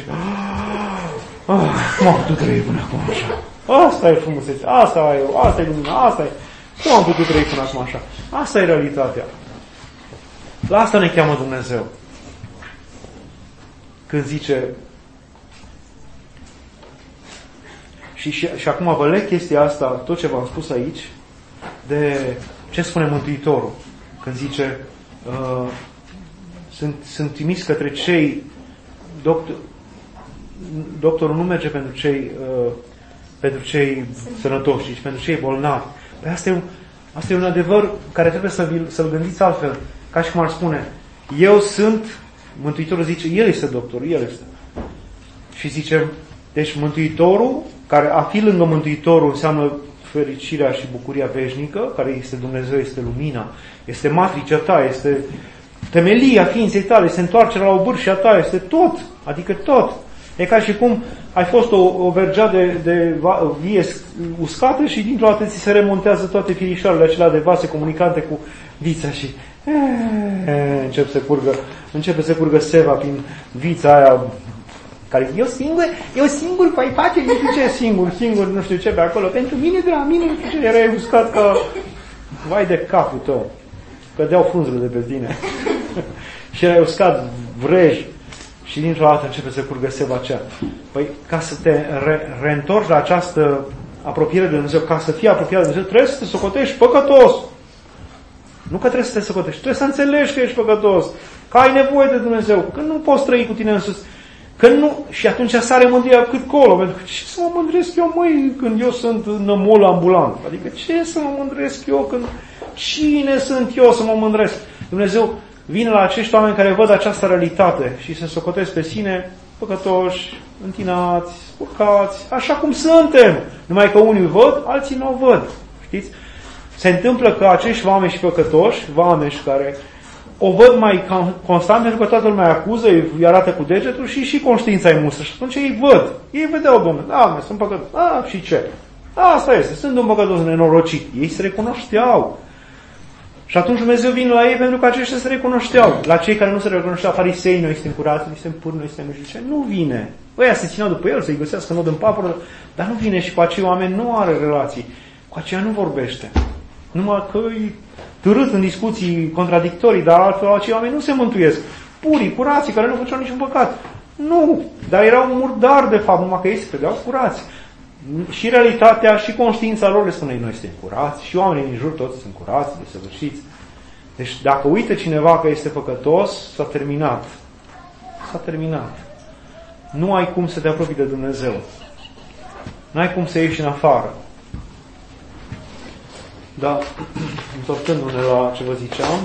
m-am putut trăi până acum așa. Asta e frumusețe, asta e eu, asta e lumina, asta e. Cum am putut trăi până acum așa? Asta e realitatea. La asta ne cheamă Dumnezeu. Când zice și acum vă leg chestia asta, tot ce v-am spus aici, de ce spune Mântuitorul. Când zice sunt trimis către cei doctorul nu merge pentru cei sănătoși, ci pentru cei bolnavi. Păi asta e un adevăr care trebuie să-l gândiți altfel. Ca și cum ar spune, eu sunt, Mântuitorul zice, El este doctorul, El este. Și zice, deci Mântuitorul, care a fi lângă Mântuitorul înseamnă fericirea și bucuria veșnică, care este Dumnezeu, este lumina, este matricea ta, este temelia ființei tale, este întoarcerea la obârșia ta, este tot, adică tot. E ca și cum ai fost o vergea de vie uscată și dintr-o dată ți se remontează toate firișoarele acelea de vase comunicante cu vița și începe să curgă seva prin vița aia care eu singur păi face, nu știu ce singur, nu știu ce pe acolo, pentru mine, de la mine, nu știu ce, erai uscat ca vai de capul tău, cădeau frunzele de pe tine și erai uscat vrej și dintr-o dată începe să curgă seva aceea. Păi ca să te reîntorci la această apropiere de Dumnezeu, ca să fii apropiat de Dumnezeu, trebuie să te socotești păcătos. Nu că trebuie să te socotești, trebuie să înțelegi că ești păcătos, că ai nevoie de Dumnezeu, că nu poți trăi cu tine însuți. Că nu, și atunci sare mândria cât colo, pentru că ce să mă mândresc eu, măi, când eu sunt nămol ambulant? Adică ce să mă mândresc eu când... Cine sunt eu să mă mândresc? Dumnezeu vine la acești oameni care văd această realitate și se socotesc pe sine păcătoși, întinați, păcați, așa cum suntem. Numai că unii văd, alții nu o văd. Știți? Se întâmplă că acești vameși și păcătoși, vameși care o văd mai constant pentru că toată lumea acuză, îi arată cu degetul și conștiința îi mustră. Și atunci ei văd. Ei vedeau, Domnule, da, sunt păcătos. Și ce? Asta este, sunt un păcătos nenorocit. Ei se recunoșteau. Și atunci Dumnezeu vine la ei pentru că aceștia se recunoșteau. La cei care nu se recunoșteau, farisei, noi suntem curați, noi suntem puri, noi suntem nu știu ce. Nu vine. Ăia se țineau după el, să-i găsească nod în papură, dar nu vine și cu acei oameni nu are relații. Cu aceia nu vorbește. Numai că îi târât în discuții contradictorii, dar altfel acei oameni nu se mântuiesc. Purii, curații, care nu făceau niciun păcat. Nu, dar erau murdari de fapt, numai că ei se credeau curați. Și realitatea și conștiința lor le spune, noi suntem curați, și oamenii din jur toți sunt curați, desăvârșiți. Deci dacă uită cineva că este păcătos, s-a terminat. S-a terminat. Nu ai cum să te apropii de Dumnezeu. Nu ai cum să ieși în afară. Dar, întorcându-ne la ce vă ziceam,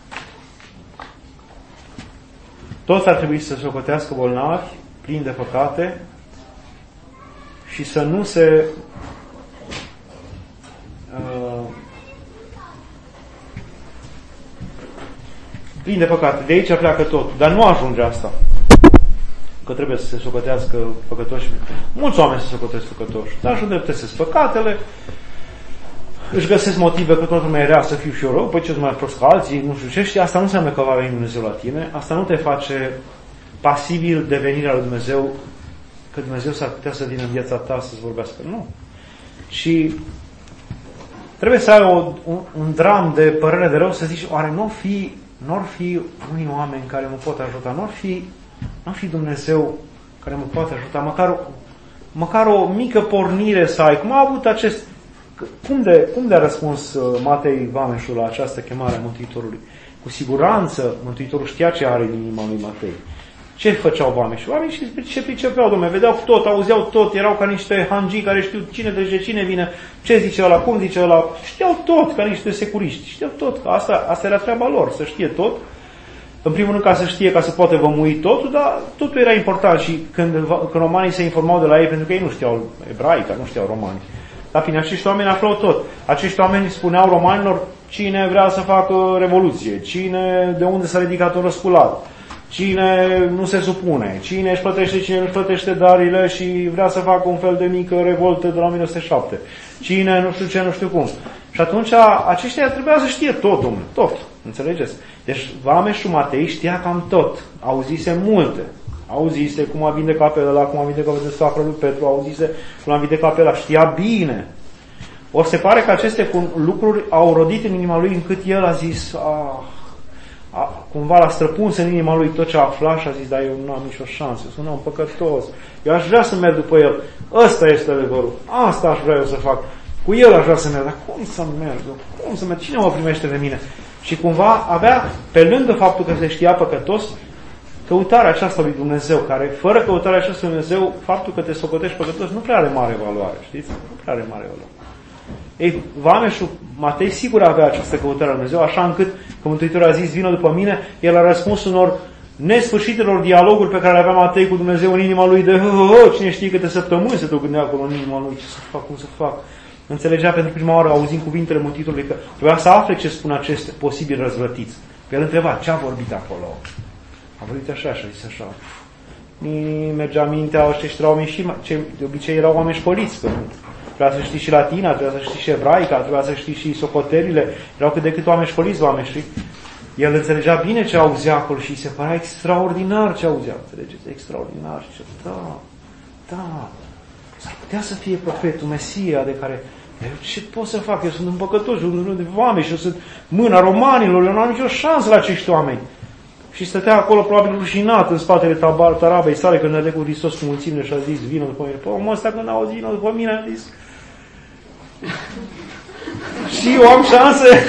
toți ar trebui să se socotească bolnavi, plini de păcate, și să nu se plini de păcate. De aici pleacă tot. Dar nu ajunge asta. Că trebuie să se socotească păcătoși. Mulți oameni se socotesc păcătoși. Dar și îndreptățesc păcatele. Își găsesc motive că toată lumea era să fiu și eu rău, păi ce mai prost ca alții, nu știu ce. Și asta nu înseamnă că va veni Dumnezeu la tine. Asta nu te face pasibil de venirea lui Dumnezeu, că Dumnezeu s-ar putea să vină în viața ta să-ți vorbească. Nu. Și trebuie să ai un dram de părere de rău, să zici, oare n-or fi unii oameni care mă pot ajuta? N-ar fi Dumnezeu care mă poate ajuta? Măcar o mică pornire să ai. Cum a avut acest... Cum de a răspuns Matei Vameșul la această chemare a Mântuitorului? Cu siguranță Mântuitorul știa ce are în inima lui Matei. Ce făceau vameșii? Vameșii ce pricepeau, dom'le, vedeau tot, auzeau tot, erau ca niște hangii care știu cine trece, cine vine, ce zice ăla, cum zice ăla, știau tot, ca niște securiști, știau tot. Asta era treaba lor, să știe tot. În primul rând ca să știe, ca să poată vămui totul, dar totul era important și când romanii se informau de la ei, pentru că ei nu știau ebraica, nu știau romani. Dar prin acești oameni aflau tot. Acești oameni spuneau romanilor cine vrea să facă revoluție, de unde s-a ridicat un răsculat, cine nu se supune, cine își plătește, cine nu își plătește darile și vrea să facă un fel de mică revoltă de la 1907. Cine nu știu ce, nu știu cum. Și atunci aceștia trebuia să știe tot, domnule, tot. Înțelegeți? Deci Vameșul Matei știa cam tot. Auzise multe. Auzise cum a vindecat pe ăla, cum a vindecat pe soacră lui Petru, auzise cum a vindecat pe ăla. Știa bine. Ori se pare că aceste lucruri au rodit în inima lui încât el a zis, cumva l-a străpuns în inima lui tot ce a aflat și a zis, dar eu nu am nicio șansă, sunt un om păcătos. Eu aș vrea să merg după el. Ăsta este adevărul. Asta aș vrea eu să fac. Cu el aș vrea să merg. Dar cum să merg? Cum să merg? Cine mă primește de mine? Și cumva avea, pe lângă faptul că se știa păcătos, căutarea aceasta lui Dumnezeu, care fără căutarea aceasta lui Dumnezeu, faptul că te socotești păcătos nu prea are mare valoare, știți? Nu prea are mare valoare. Ei, Vameșul Matei sigur avea această căutare lui Dumnezeu, așa încât, că Mântuitorul a zis, vină după mine, el a răspuns unor nesfârșitelor dialoguri pe care le avea Matei cu Dumnezeu în inima lui de cine știe câte săptămâni se gândea acolo în inima lui, ce să fac, cum să fac. Înțelegea pentru prima oară, auzind cuvintele Mântuitorului, că trebuia să afle ce spun acest posibil răzvrătiți. Pe el întreba, ce a vorbit acolo? A vorbit așa și a zis așa. Mergea mintea, ăștia oameni și de obicei erau oameni școliți, că trebuia să știi și latina, trebuia să știi și ebraica, trebuia să știi și socotelile. Erau cât de cât oameni școliți, oameni, știi? El înțelegea bine ce auzea acolo și se părea extraordinar ce auzea. Înțelegeți? Extraordinar. Și da. S-ar putea să fie profetul, Mesia, de care... Ce pot să fac? Eu sunt un păcătos, eu sunt de oameni și eu sunt mâna romanilor, eu nu am nicio șansă la acești oameni. Și stătea acolo probabil rușinat în spatele tarabei sale când dădea cu Hristos cu mulțimile și a zis, vină după mine. Păi omul ăsta când a auzit, vină după mine, a zis... Și eu am șanse.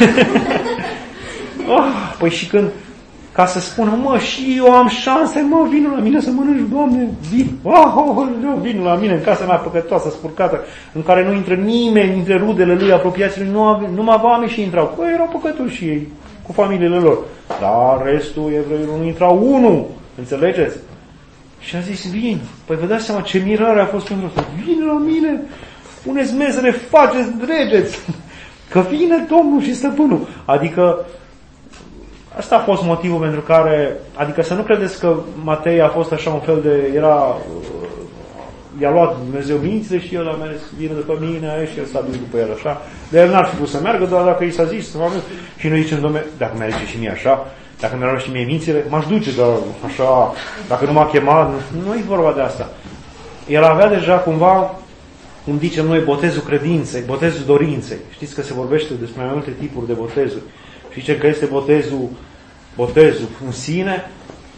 Păi și când, ca să spună, și eu am șanse, vină la mine să mănânci, Doamne, vină la mine în casa mea păcătoasă, spurcată, în care nu intră nimeni dintre rudele lui, apropiații lui, numai vame și intrau. Păi erau păcătoși și ei, cu familiile lor. Dar restul evreilor nu intrau unul, înțelegeți? Și a zis, vin. Păi vă dați seama ce mirare a fost pentru asta. Vine la mine, puneți mesele, faceți, dregeți. Că vine Domnul și Stăpânul. Adică, asta a fost motivul pentru care, adică să nu credeți că Matei a fost așa un fel de, i-a luat Dumnezeu mințile și el a mers, vine după mine și el s-a dus după el așa. De el n-ar fi vrut să meargă, dar dacă i s-a zis, și noi zicem, Dom'le, dacă merge și mie așa, dacă mi-a luat și mie mințile, m-aș duce, dar așa, dacă nu m-a chemat, nu e vorba de asta. El avea deja cumva, cum zicem noi, botezul credinței, botezul dorinței. Știți că se vorbește despre mai multe tipuri de botezuri. Și zicem că este botezul în sine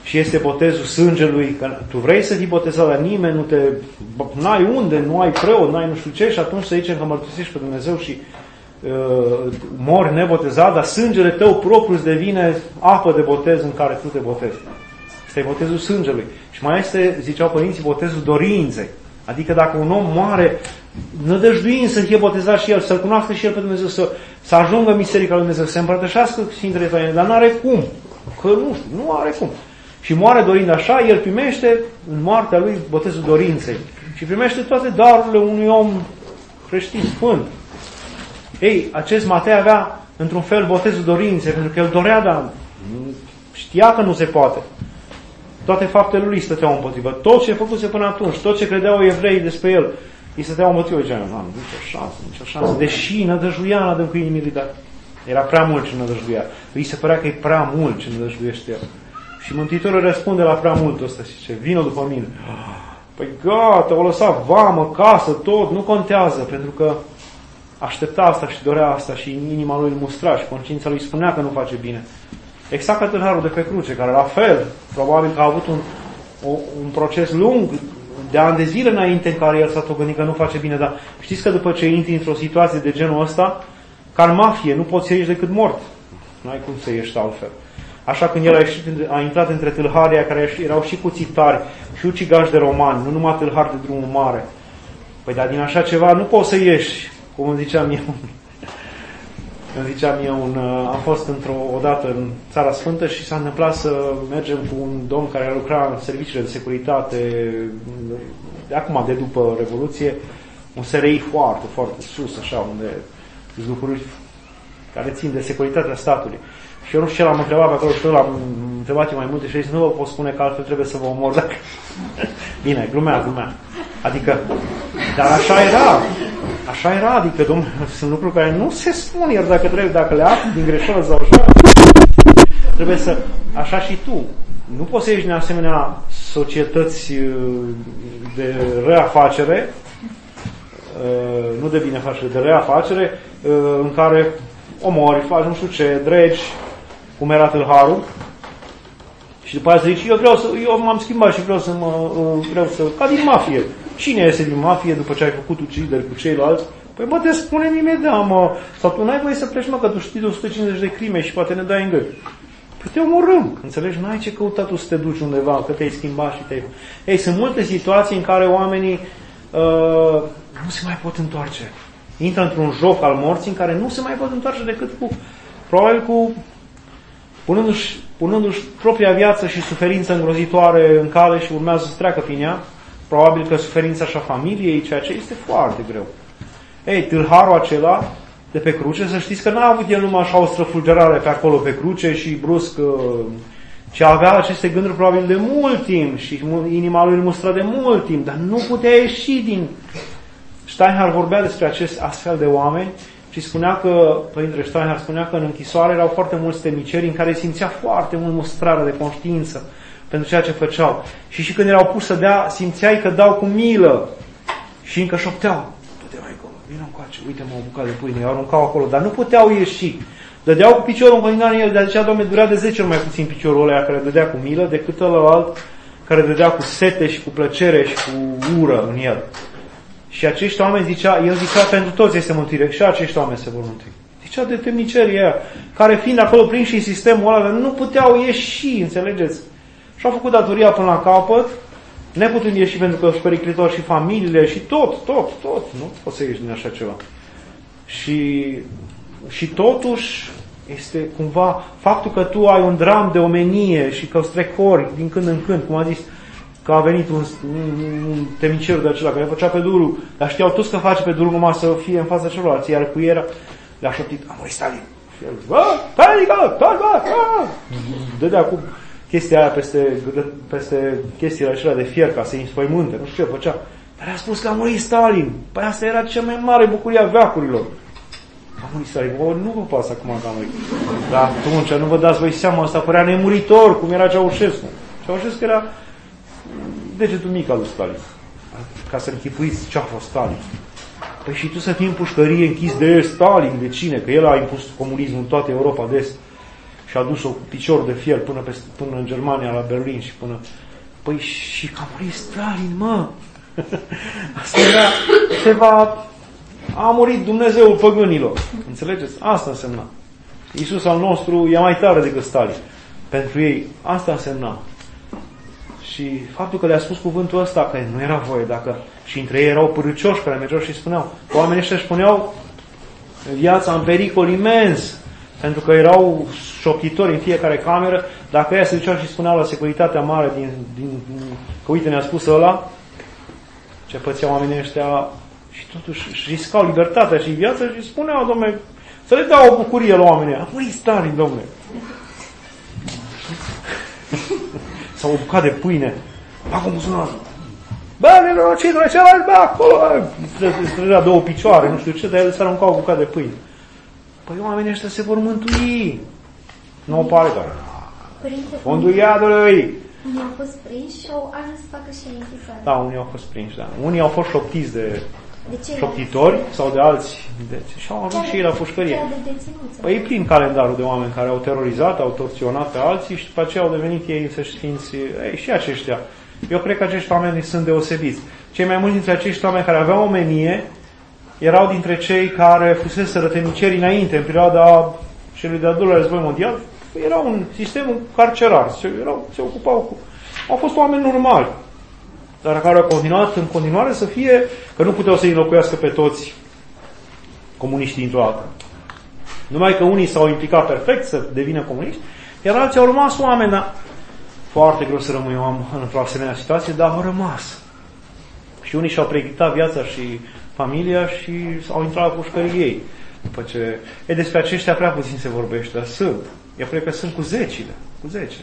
și este botezul sângelui, că tu vrei să fii botezat, dar nimeni n-ai unde, nu ai preot, n-ai nu știu ce, și atunci să zicem că mărturisești pe Dumnezeu și mori nebotezat, dar sângele tău propriu îți devine apă de botez în care tu te botezi. Este botezul sângelui. Și mai este, ziceau părinții, botezul dorinței. Adică dacă un om moare nădăjduind să fie botezat și el, să-L cunoască și el pe Dumnezeu, să ajungă în Biserica lui Dumnezeu, să se împărtășească Sfintele Taine, dar n-are cum. Că nu are cum. Și moare dorind așa, el primește în moartea lui botezul dorinței. Și primește toate darurile unui om creștin sfânt. Ei, acest Matei avea într-un fel botezul dorinței, pentru că el dorea, dar știa că nu se poate. Toate faptele lui stăteau împotrivă. Tot ce făcuse până atunci, tot ce credeau evreii despre el, îi stăteau împotrivă. Zicea, nu, nicio șansă. Deși nădăjduia în adâncul inimii, dar era prea mult ce nădăjduia. Îi se părea că e prea mult ce nădăjduiește el. Și Mântuitorul răspunde la prea mult ăsta și zice, vină după mine. Păi gata, o lăsa vamă, casă, tot, nu contează, pentru că aștepta asta și dorea asta și inima lui îl mustra și conștiința lui spunea că nu face bine. Exact ca tânărul de pe cruce, care la fel, probabil că a avut un proces lung, de ani de zile înainte în care el s-a tot gândit că nu face bine, dar știți că după ce intri într-o situație de genul ăsta, ca în mafie, nu poți să ieși decât mort. Nu ai cum să ieși altfel. Așa când el a intrat între tâlharii care erau și cuțitari, și ucigași de romani, nu numai tâlhari de drumul mare. Păi dar din așa ceva nu poți să ieși, cum îmi ziceam eu. Am fost odată în Țara Sfântă și s-a întâmplat să mergem cu un domn care lucra în serviciile de securitate, de acum, de după Revoluție, un SRI foarte, foarte sus, așa, unde lucruri care țin de securitatea statului. Și eu nu știu ce l-am întrebat pe acolo și eu l-am întrebat mai multe și a zis, nu vă pot spune că altfel trebuie să vă omor dacă... Bine, glumea. Adică, dar așa era, adică, domnule, sunt lucruri care nu se spun, iar dacă le afli din greșeală sau așa, trebuie să, așa și tu. Nu poți să ieși din asemenea societăți de reafacere, nu de binefacere, de reafacere, în care omori, faci nu știu ce, dregi, cum era tâlharul, și după aceea zici, eu m-am schimbat și vreau să, ca din mafie. Cine iese din mafie după ce ai făcut ucideri cu ceilalți? Păi mă, te spune-mi imediat, mă. Sau tu n-ai voie să pleci, mă, că tu știi de 150 de crime și poate ne dai în gât. Păi te omorâm. Înțelegi? N-ai ce căuta tu să te duci undeva, că te-ai schimbat și te-ai... Ei, sunt multe situații în care oamenii nu se mai pot întoarce. Intră într-un joc al morții în care nu se mai pot întoarce decât probabil punându-și propria viață și suferință îngrozitoare în cale și urmează să treacă prin ea. Probabil că suferința și a familiei, ceea ce este foarte greu. Ei, tâlharul acela de pe cruce, să știți că n-a avut el numai așa o străfulgerare pe acolo pe cruce și brusc, ci avea aceste gânduri probabil de mult timp și inima lui îl mustra de mult timp, dar nu putea ieși din... Steinhardt vorbea despre acest astfel de oameni și spunea că, Părintele Steinhardt spunea că în închisoare erau foarte mulți temniceri în care simțea foarte mult mustrarea de conștiință pentru ceea ce făceau. Și când erau puși să dea, simțeai că dau cu milă și încă șopteau. Du-te mai acolo, vină încoace, uite-mă o bucată de pâine, i-au aruncau acolo, dar nu puteau ieși. Dădeau cu piciorul în continuare în el, dar zicea, Doamne, durea de 10 ori mai puțin piciorul ăla care dădea cu milă decât ălălalt care dădea cu sete și cu plăcere și cu ură în el. Și acești oameni el zicea, pentru toți este mântuire, și acești oameni se vor mântui. Zicea de temnicerii aia, care fiind acolo prinși în sistemul ăla, nu puteau ieși, înțelegeți? Și-au făcut datoria până la capăt, neputând ieși pentru că își periclitor și familiile și tot. Nu poți să ieși din așa ceva. Și totuși este cumva faptul că tu ai un dram de omenie și că îți trecori din când în când, cum a zis, că a venit un temnicer de acela care făcea pe durul, dar știau toți că face pe durul numai să fie în fața celorlalți, iar cu era le-a șoptit, a murit Stalin. Dădea cu chestia aia peste chestiile acelea de fier ca să-i înspăimânte, nu știu ce făcea. Dar a spus că a murit Stalin. Păi asta era cea mai mare bucurie a veacurilor. A murit Stalin. Nu vă pasă acum că a murit. Dar atunci nu vă dați voi seama, ăsta părea nemuritor, cum era Ceaușescu. Ceaușescu era degetul mic al lui Stalin. Ca să închipuiți ce a fost Stalin. Păi și tu să fii în pușcărie închis de Stalin, de cine? Că el a impus comunismul în toată Europa de Est. Și și a dus-o cu picior de fier până în Germania, la Berlin și până... Păi și că a murit Stalin, mă! Asta era ceva... A murit Dumnezeul păgânilor. Înțelegeți? Asta însemna. Iisus al nostru e mai tare decât Stalin. Pentru ei asta însemna. Și faptul că le-a spus cuvântul ăsta, că nu era voie, dacă și între ei erau părâcioși care mergeau și spuneau, oamenii ăștia își puneau viața în pericol imens, pentru că erau șoptitori în fiecare cameră, dacă ea se duceau și spuneau la securitatea mare că uite ne-a spus ăla, ce pățeau oamenii ăștia și totuși își riscau libertatea și viața și spuneau, dom'le, să le dau o bucurie la oamenii. A murit Stalin, dom'le. Sau o bucată de pâine. Bagă buzunarul. Bă, nenorocitule, celălalt, bă, acolo. Îți trăgea două picioare, nu știu ce, dar el s-a aruncat o bucată de pâine. Păi oamenii ăștia se vor mântui. Nu o pare doar. Fondul iadului. Unii au fost prinși și au ajuns să facă și închisoare. Da, unii au fost prinși, da. Unii au fost șoptiți de șoptitori sau de alți. Și au ajuns și ei la pușcărie. Păi prin calendarul de oameni care au terorizat, au torționat pe alții și după aceea au devenit ei însăși sfinți. Ei, și aceștia. Eu cred că acești oameni sunt deosebiți. Cei mai mulți dintre acești oameni care aveau o menie erau dintre cei care fusese răteniceri înainte, în perioada celui de-al doilea război mondial. Era un sistem carcerar. Se ocupau cu... Au fost oameni normali, dar care au continuat în continuare să fie, că nu puteau să-i înlocuiască pe toți comuniștii dintr-o dată. Numai că unii s-au implicat perfect să devină comuniști, iar alții au rămas oameni, dar foarte greu să rămâi om într-o asemenea situație, dar au rămas. Și unii și-au pregătit viața și familia și au intrat la pușcării ei. După ce... despre aceștia prea puțin se vorbește, dar sunt. Eu cred că sunt cu zecile. Cu zecile.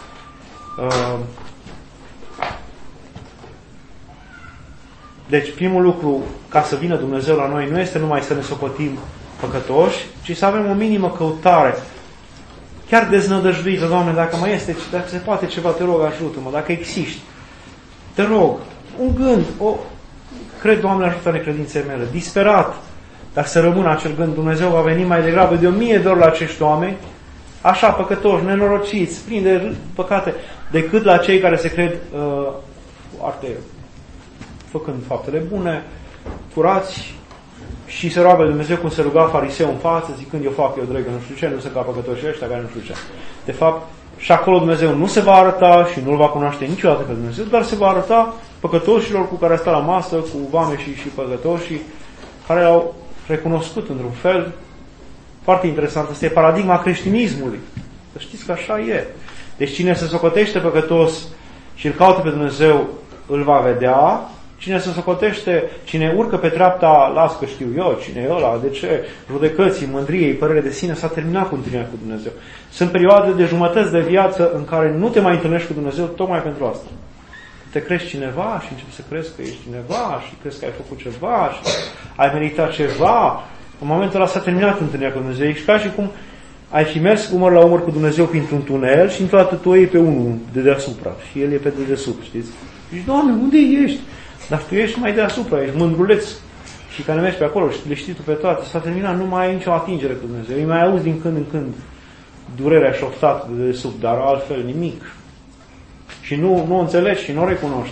Deci, primul lucru, ca să vină Dumnezeu la noi, nu este numai să ne socotim păcătoși, ci să avem o minimă căutare. Chiar deznădăjduită, Doamne, dacă se poate ceva, te rog, ajută-mă, dacă existi. Te rog, un gând, cred, Doamne, ajută-ne credințele mele, disperat, dacă să rămână acel gând, Dumnezeu va veni mai degrabă de 1000 de ori la acești oameni, așa, păcătoși, nenorociți, plini de păcate, decât la cei care se cred foarte, făcând faptele bune, curați și se roagă Dumnezeu cum se ruga fariseu în față, zicând eu fac, eu dregă, nu știu ce, nu se ca păcătoși ăștia care nu știu ce. De fapt, și acolo Dumnezeu nu se va arăta și nu-L va cunoaște niciodată pe Dumnezeu, dar se va arăta păcătoșilor cu care stă la masă, cu vameșii și păcătoșii, care au recunoscut într-un fel. Foarte interesant, asta e paradigma creștinismului. Să știți că așa e. Deci cine se socotește păcătos și îl caută pe Dumnezeu, îl va vedea. Cine se socotește, cine urcă pe treapta, las că știu eu, cine e ăla, de ce, judecății, mândriei, părere de sine, s-a terminat cu întâlnirea cu Dumnezeu. Sunt perioade de jumătăți de viață în care nu te mai întâlnești cu Dumnezeu tocmai pentru asta. Te crezi cineva și începi să crezi că ești cineva și crezi că ai făcut ceva și ai meritat ceva. În momentul ăla s-a terminat întâlnirea cu Dumnezeu. Și ca și cum ai fi mers umăr la umăr cu Dumnezeu printr-un tunel și într-o dată tu iei pe unul de deasupra și el e pe dedesubt, știți? Și Doamne, unde ești? Dar tu ești mai deasupra, ești mândruleț și care mergi pe acolo și le știi tu pe toate. S-a terminat, nu mai ai nicio atingere cu Dumnezeu. Îi mai auzi din când în când durerea șoptată de dedesubt, dar altfel nimic. Și nu o înțelegi și nu o recunoști.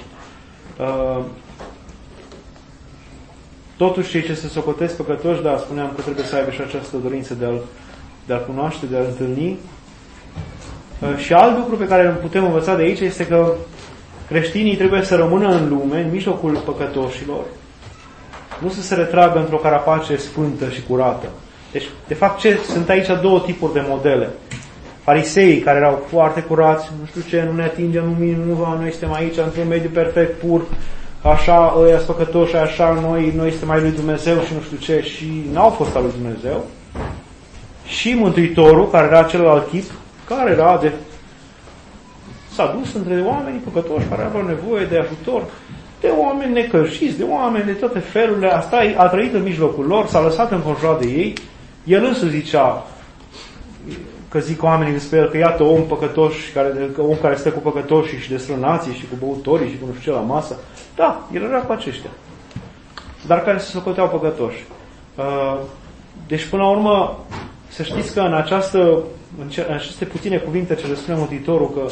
Totuși cei ce se socotesc păcătoși, dar spuneam că trebuie să aibă și această dorință de a cunoaște, de a întâlni. Și alt lucru pe care îl putem învăța de aici este că creștinii trebuie să rămână în lume, în mijlocul păcătoșilor, nu să se retragă într-o carapace sfântă și curată. Deci, de fapt, sunt aici două tipuri de modele. Fariseii care erau foarte curați, nu știu ce, nu ne atingem, noi suntem aici într-un mediu perfect, pur, așa, ăia sunt păcătoși, așa, noi suntem ai lui Dumnezeu și nu știu ce, și n-au fost al lui Dumnezeu. Și Mântuitorul, care era celălalt tip, care era s-a dus între oamenii păcătoși care aveau nevoie de ajutor, de oameni necăjiți, de oameni de toate felurile, a trăit în mijlocul lor, s-a lăsat înconjurat de ei. El însuși zicea, că zic oamenii despre el, că iată om păcătoș, om care stă cu păcătoșii și destrănații și cu băutorii și cu nu știu ce la masă. Da, el era cu aceștia. Dar care se socoteau păcătoși. Deci, până la urmă, să știți că în această în aceste puține cuvinte ce le spune Mântuitorul, că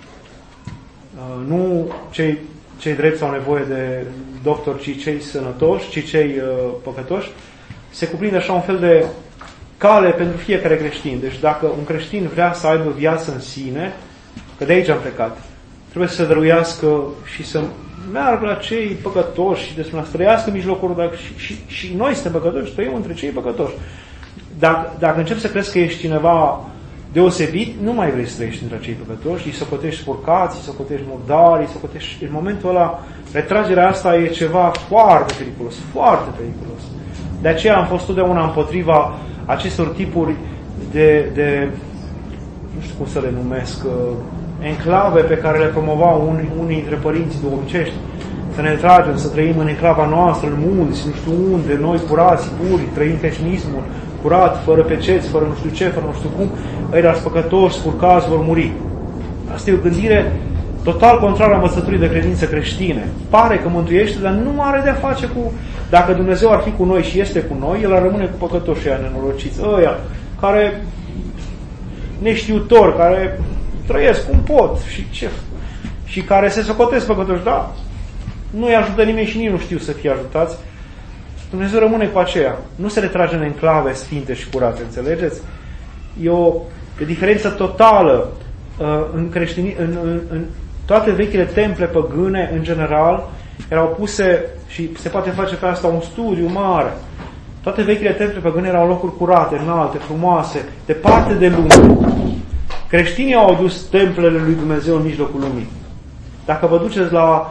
nu cei drepți au nevoie de doctor, ci cei sănătoși, ci cei păcătoși, se cuprinde așa un fel de cale pentru fiecare creștin. Deci dacă un creștin vrea să aibă viață în sine, că de aici am plecat, trebuie să se dăruiască și să meargă la cei păcătoși și să trăiască în mijlocul lor, și noi suntem păcătoși, trăim între cei păcătoși. Dacă începi să crezi că ești cineva deosebit, nu mai vrei să trăiești între cei păcătoși, îi socotești spurcați, îi socotești murdari, îi socotești... În momentul ăla, retragerea asta e ceva foarte periculos, foarte periculos. De aceea am fost totdeauna împotriva acestor tipuri de nu știu cum să le numesc, enclave pe care le promovau unii dintre părinții duhovnicești. Să ne tragem, să trăim în enclava noastră, în munți, nu știu unde, noi curați, puri, trăim creștinismul, curat, fără peceți, fără nu știu ce, fără nu știu cum, ăia spăcătoși, spurcați, vor muri. Asta e o gândire total contrară învățăturii de credință creștine. Pare că mântuiește, dar nu are de-a face cu... Dacă Dumnezeu ar fi cu noi și este cu noi, El ar rămâne cu păcătoșii ăia nenorociți. Ăia care neștiutori, care trăiesc cum pot și care se socotesc păcătoși, da? Nu-i ajută nimeni și nici nu știu să fie ajutați. Dumnezeu rămâne cu aceea. Nu se retrage în enclave sfinte și curate, înțelegeți? E o diferență totală în toate vechile temple păgâne, în general, erau puse, și se poate face pe asta un studiu mare. Toate vechile temple păgâne erau locuri curate, înalte, frumoase, departe de lume. Creștinii au adus templele lui Dumnezeu în mijlocul lumii. Dacă vă duceți la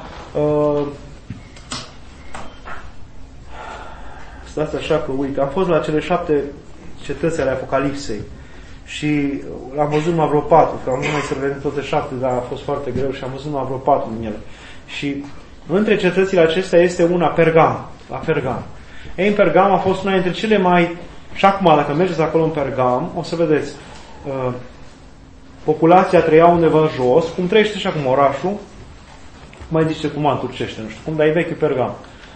stați așa că uite, am fost la cele 7 cetăți ale Apocalipsei și am văzut numai vreo 4, că am nu mai să vedem toate 7, dar a fost foarte greu și am văzut numai vreo 4 din ele. Și între cetățile acestea este una, Pergam, la Pergam. Ei, în Pergam a fost una dintre cele mai... Și acum, dacă mergeți acolo în Pergam, o să vedeți, populația trăia undeva jos, cum trăiește și acum orașul, cum mai zice cum în turcește, nu știu cum, dar e vechiul Pergam.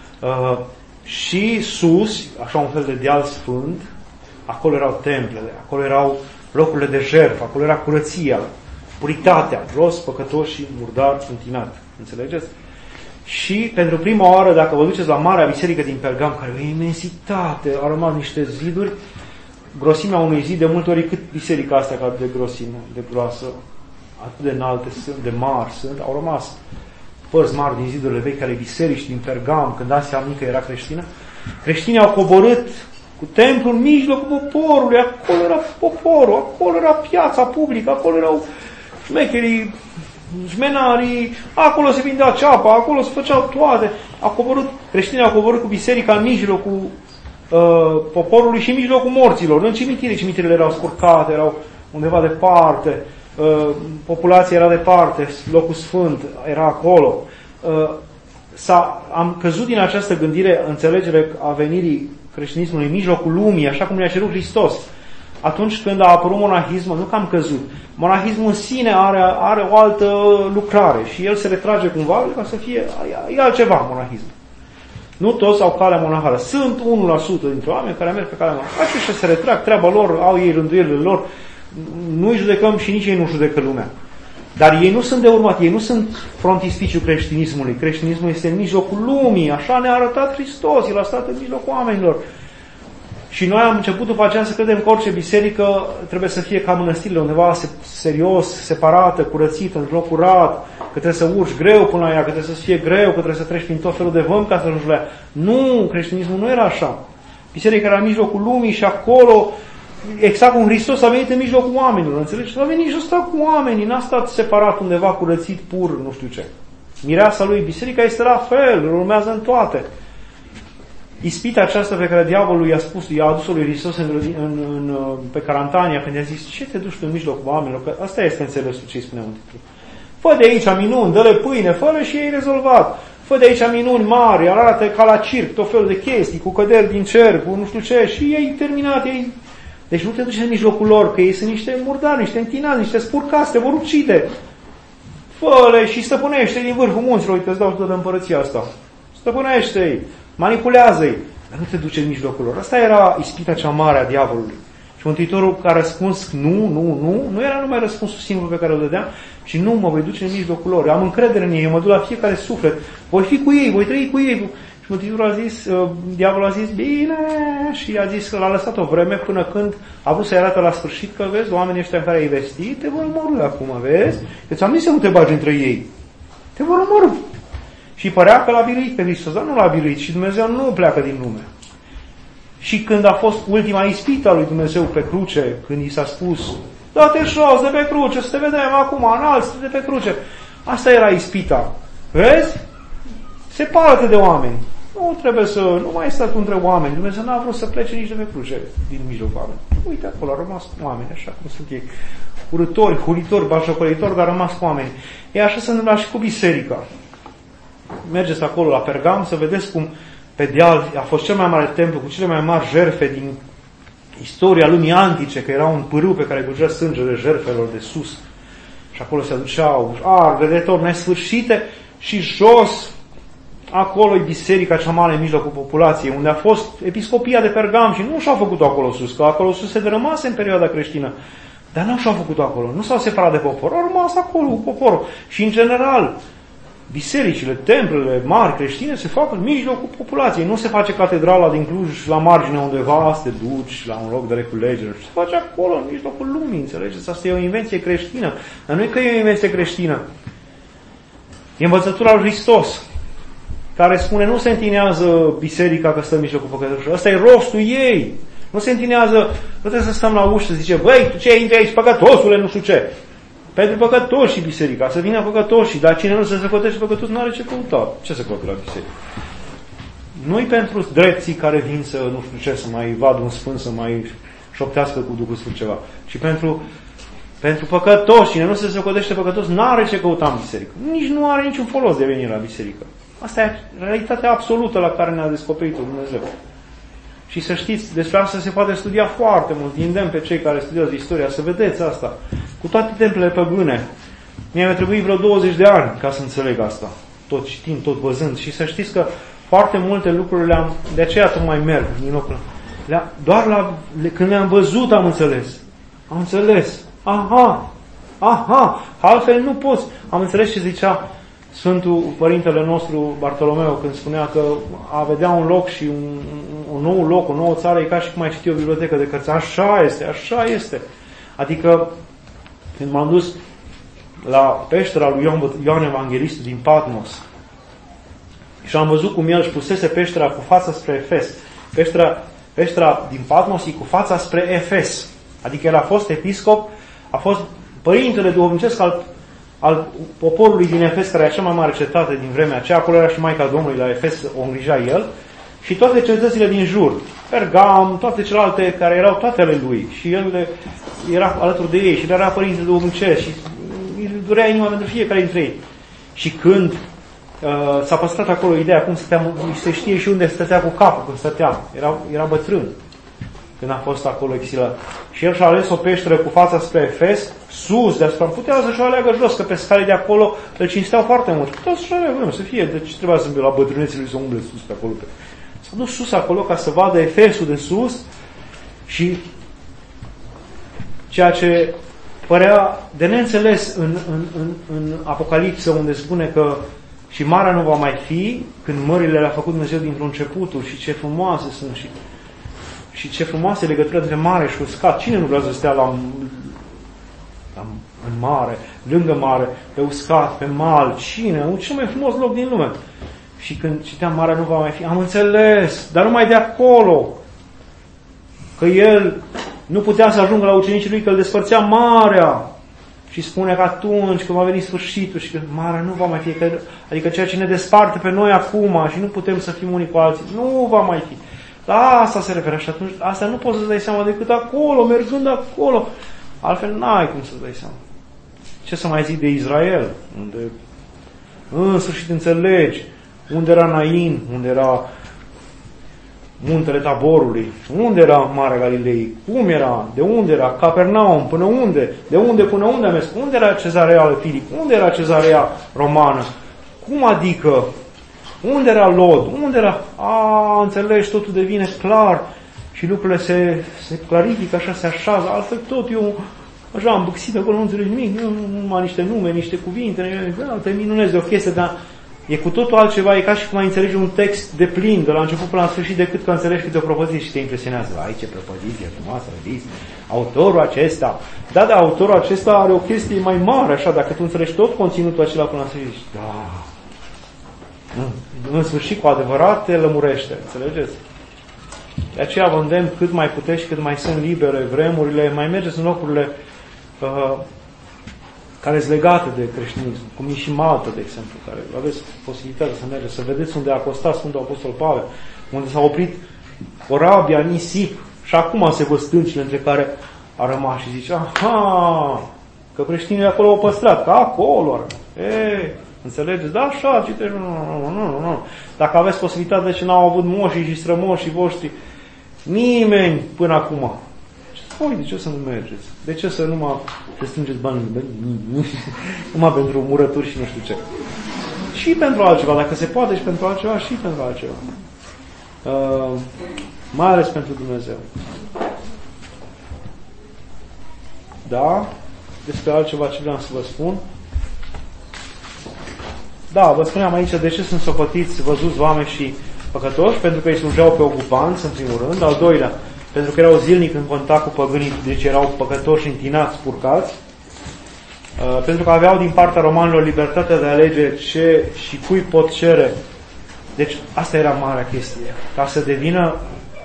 Și sus, așa un fel de deal sfânt, acolo erau templele, acolo erau locurile de jertfă, acolo era curăția, puritatea, jos, păcătoși și murdari, întinat. Înțelegeți? Și pentru prima oară, dacă vă duceți la Marea Biserică din Pergam, care e o imensitate, au rămas niște ziduri, grosimea unui zid de multe ori cât biserica asta ca de grosime, de groasă, atât de înalte sunt, de mari sunt, au rămas părți mari din zidurile vechi ale bisericii din Pergam, când Asia Mică era creștină. Creștinii au coborât cu templul în mijlocul poporului, acolo era poporul, acolo era piața publică, acolo erau șmecherii, jmenarii, acolo se vindea ceapa, acolo se făceau toate. Creștinii au coborât cu biserica în mijlocul poporului și în mijlocul morților, în cimitire. Cimitirele erau scurcate, erau undeva departe, populația era departe, locul sfânt era acolo. Am căzut din această gândire, înțelegere a venirii creștinismului în mijlocul lumii, așa cum ne-a cerut Hristos. Atunci când a apărut monahismul, nu că am căzut. Monahismul în sine are o altă lucrare și el se retrage cumva ca să fie e altceva monahism. Nu toți au calea monahală. Sunt 1% dintre oameni care merg pe calea monahală. Aceștia se retrag, treaba lor, au ei rânduielile lor. Nu-i judecăm și nici ei nu judecă lumea. Dar ei nu sunt de urmat, ei nu sunt frontispiciul creștinismului. Creștinismul este în mijlocul lumii, așa ne-a arătat Hristos, El a stat în mijlocul oamenilor. Și noi am început după aceea să credem că orice biserică trebuie să fie ca mănăstirile, undeva serios, separată, curățită, într-un loc curat, că trebuie să urci greu până la ea, că trebuie să fie greu, că trebuie să treci prin tot felul de vămi ca să ajungi la ea. Nu, creștinismul nu era așa. Biserica era în mijlocul lumii și acolo, exact cum Hristos a venit în mijlocul oamenilor, înțelegi? A venit și a stat cu oamenii, n-a stat separat undeva, curățit, pur, nu știu ce. Mireasa lui, biserica este la fel, urmează în toate. Ispita aceasta pe care diavolul i-a spus, i-a adus-o lui Hristos pe Carantania, când i-a zis, ce te duci în mijlocul oamenilor? Că asta este înțelesul ce îi spune un titlu. Fă de aici minuni, dă-le pâine, fă-le și ei rezolvat. Fă de aici minuni mari, arată ca la circ, tot felul de chestii, cu căderi din cer, cu nu știu ce, și ei terminat, ei... Deci nu te duci în mijlocul lor, că ei sunt niște murdari, niște întinați, niște spurcați, te vor ucide. Fă-le și stăpânește din vârful munților, uite, îți dau tot de împărăția asta. Stăpânește-i, manipulează-i, dar nu te duce în mijlocul lor. Asta era ispita cea mare a diavolului. Și Mântuitorul a răspuns nu era numai răspunsul singur pe care îl dădea, și nu, mă voi duce în mijlocul lor. Am încredere în ei, mă duc la fiecare suflet, voi fi cu ei, voi trăi cu ei. Și Mântuitorul a zis, diavolul a zis, bine, și a zis că l-a lăsat o vreme până când a vrut să-i arată la sfârșit că, vezi, oamenii ăștia în care ai vestit, te vor omorâ acum, vezi? Eu ți-am zis să nu te bagi între ei. Te vor omorâ. Și părea că l-a biruit pe Hristos, dar nu l-a biruit și Dumnezeu nu pleacă din lume. Și când a fost ultima ispită a lui Dumnezeu pe cruce, când i s-a spus, dă-te jos de pe cruce, să te vedem acum, înalți de pe cruce. Asta era ispita. Vezi? Separă-te de oameni. Nu mai stai între oameni. Dumnezeu n-a vrut să plece nici de pe cruce din mijlocul oameni. Uite acolo, au rămas oameni, așa cum sunt ei. Urători, huritori, bașocoritori, dar au rămas oameni. E așa se întâmplă și cu biserica. Mergeți acolo la Pergam să vedeți cum pe deal a fost cel mai mare templu cu cele mai mari jertfe din istoria lumii antice, că era un pârâu pe care curgea sângele jertfelor de sus. Și acolo se aduceau ardetori nesfârșite și jos, acolo e biserica cea mare în mijlocul populației, unde a fost episcopia de Pergam și nu și-au făcut-o acolo sus, că acolo sus se dărâmase în perioada creștină. Dar nu și-au făcut-o acolo, nu s-au separat de popor, au rămas acolo cu poporul. Și în general, bisericile, templele mari creștine se fac în mijlocul populației. Nu se face catedrala din Cluj la margine undeva, să te duci la un loc de reculegere. Se face acolo, în mijlocul lumii, înțelegeți? Asta e o invenție creștină. Dar nu e că e o invenție creștină. E învățătura lui Hristos, care spune, nu se întinează biserica că stă în mijlocul păcătoșilor. Ăsta e rostul ei. Nu se întinează, nu trebuie să stăm la ușă să zice, băi, tu ce intri aici, păcătosule, nu știu ce. Pentru păcătoși și biserica, să vină păcătoși, dar cine nu se socotește păcătos nu are ce căuta. Ce să căută la biserică? Nu-i pentru drepții care vin să, nu știu ce, să mai vadă un sfânt, să mai șoptească cu Duhul Sfânt ceva. Și pentru păcătoși, cine nu se socotește păcătos, nu are ce căuta în biserică. Nici nu are niciun folos de venire la biserică. Asta e realitatea absolută la care ne-a descoperit-o Dumnezeu. Și să știți, despre asta se poate studia foarte mult. Îndemn pe cei care studiază istoria să vedeți asta. Cu toate templele păgâne. Mi-a trebuit vreo 20 de ani ca să înțeleg asta. Tot știind, tot văzând. Și să știți că foarte multe lucruri le-am... De aceea tot mai merg din locul. Când le-am văzut am înțeles. Am înțeles. Aha. Altfel nu poți. Am înțeles ce zicea Sfântul Părintele nostru Bartolomeu când spunea că a vedea un loc și un nou loc, o nouă țară, e ca și cum ai citi o bibliotecă de cărți. Așa este. Adică când m-am dus la peștera lui Ioan Evanghelistul din Patmos și am văzut cum el își pusese peștera cu fața spre Efes. Peștera din Patmos e cu fața spre Efes. Adică el a fost episcop, a fost părintele duhovnicesc al poporului din Efes, care era cea mai mare cetate din vremea aceea. Acolo era și Maica Domnului la Efes, o îngrija el. Și toate cetățile din jur, Pergam, toate celelalte care erau toate ale lui. Și el era alături de ei și el era părintele duhovnicesc și îi durea inima pentru fiecare dintre ei. Și când s-a păstrat acolo ideea cum se știe și unde stătea cu capul când stătea. Era bătrân când a fost acolo exilat. Și el și-a ales o peșteră cu fața spre Efes, sus, deasupra. Putea să-și o aleagă jos, că pe scale de acolo îl cinsteau foarte mult. Putea să-și o aleagă, să fie. Deci trebuia să la bătrâneții lui să umble sus pe acolo. S-a dus sus acolo ca să vadă Efesul de sus și ceea ce părea de neînțeles în Apocalipsă, unde spune că și marea nu va mai fi, când mările le-a făcut Dumnezeu dintr-un începutul și ce frumoase sunt și ce frumoase legătură între mare și uscat. Cine nu vrea să stea în mare, lângă mare, pe uscat, pe mal? Cine? Cel mai frumos loc din lume. Și când citeam marea nu va mai fi, am înțeles, dar numai de acolo, că el nu putea să ajungă la ucenicii lui, că îl despărțea marea. Și spune că atunci când va veni sfârșitul și că marea nu va mai fi, adică ceea ce ne desparte pe noi acum și nu putem să fim unii cu alții, nu va mai fi. La asta se referă și atunci asta nu poți să-ți dai seama decât acolo, mergând acolo. Altfel n-ai cum să-ți dai seama. Ce să mai zic de Israel, unde în sfârșit înțelegi unde era Nain, unde era muntele Taborului, unde era Marea Galilei, cum era, de unde era, Capernaum, până unde, de unde până unde a mers, unde era Cezarea lui Filip, unde era Cezarea romană, cum adică, unde era Lod, unde era, înțelegi, totul devine clar și lucrurile se clarifică, așa se așează, altfel tot eu așa am băxit acolo, nu înțeleg nimic, numai niște nume, niște cuvinte, te minunez de o chestie, dar e cu totul altceva, e ca și cum ai înțelege un text de plin, de la început până la sfârșit, decât că înțelegi câte o propoziție și te impresionează. Ai, ce propoziție frumoasă, vedeți? Autorul acesta. Da, autorul acesta are o chestie mai mare, așa, dacă tu înțelegi tot conținutul acela până la sfârșit. Da. În sfârșit, cu adevărat, te lămurește. Înțelegeți? De aceea vă îndemn cât mai puteți, cât mai sunt libere vremurile, mai mergeți în locurile care sunt legate de creștinism, cum e și Malta, de exemplu, care aveți posibilitatea să mergeți, să vedeți unde a costat Sfântul Apostol Pavel, unde s-a oprit corabia, nisip, și acum se văd stâncile între care a rămas și zice, aha, că creștinii acolo au păstrat, că acolo. Înțelegeți? Da, așa, citești, nu. Dacă aveți posibilitate, de ce n-au avut moșii și strămoșii voștri? Nimeni până acum. Voi, de ce să nu mergeți? De ce să numai să strângeți bani? Numai pentru murături și nu știu ce. Și pentru altceva, dacă se poate, și pentru altceva, și pentru altceva. Mai ales pentru Dumnezeu. Da? Despre altceva ce vreau să vă spun. Da, vă spuneam aici de ce sunt socotiți, văzuți oameni și păcătoși, pentru că îi slujeau pe ocupanți, în primul rând, al doilea, pentru că erau zilnic în contact cu păgânii, deci erau păcătoși, întinați, spurcați, pentru că aveau din partea romanilor libertatea de a alege ce și cui pot cere. Deci asta era marea chestie. Ca să devină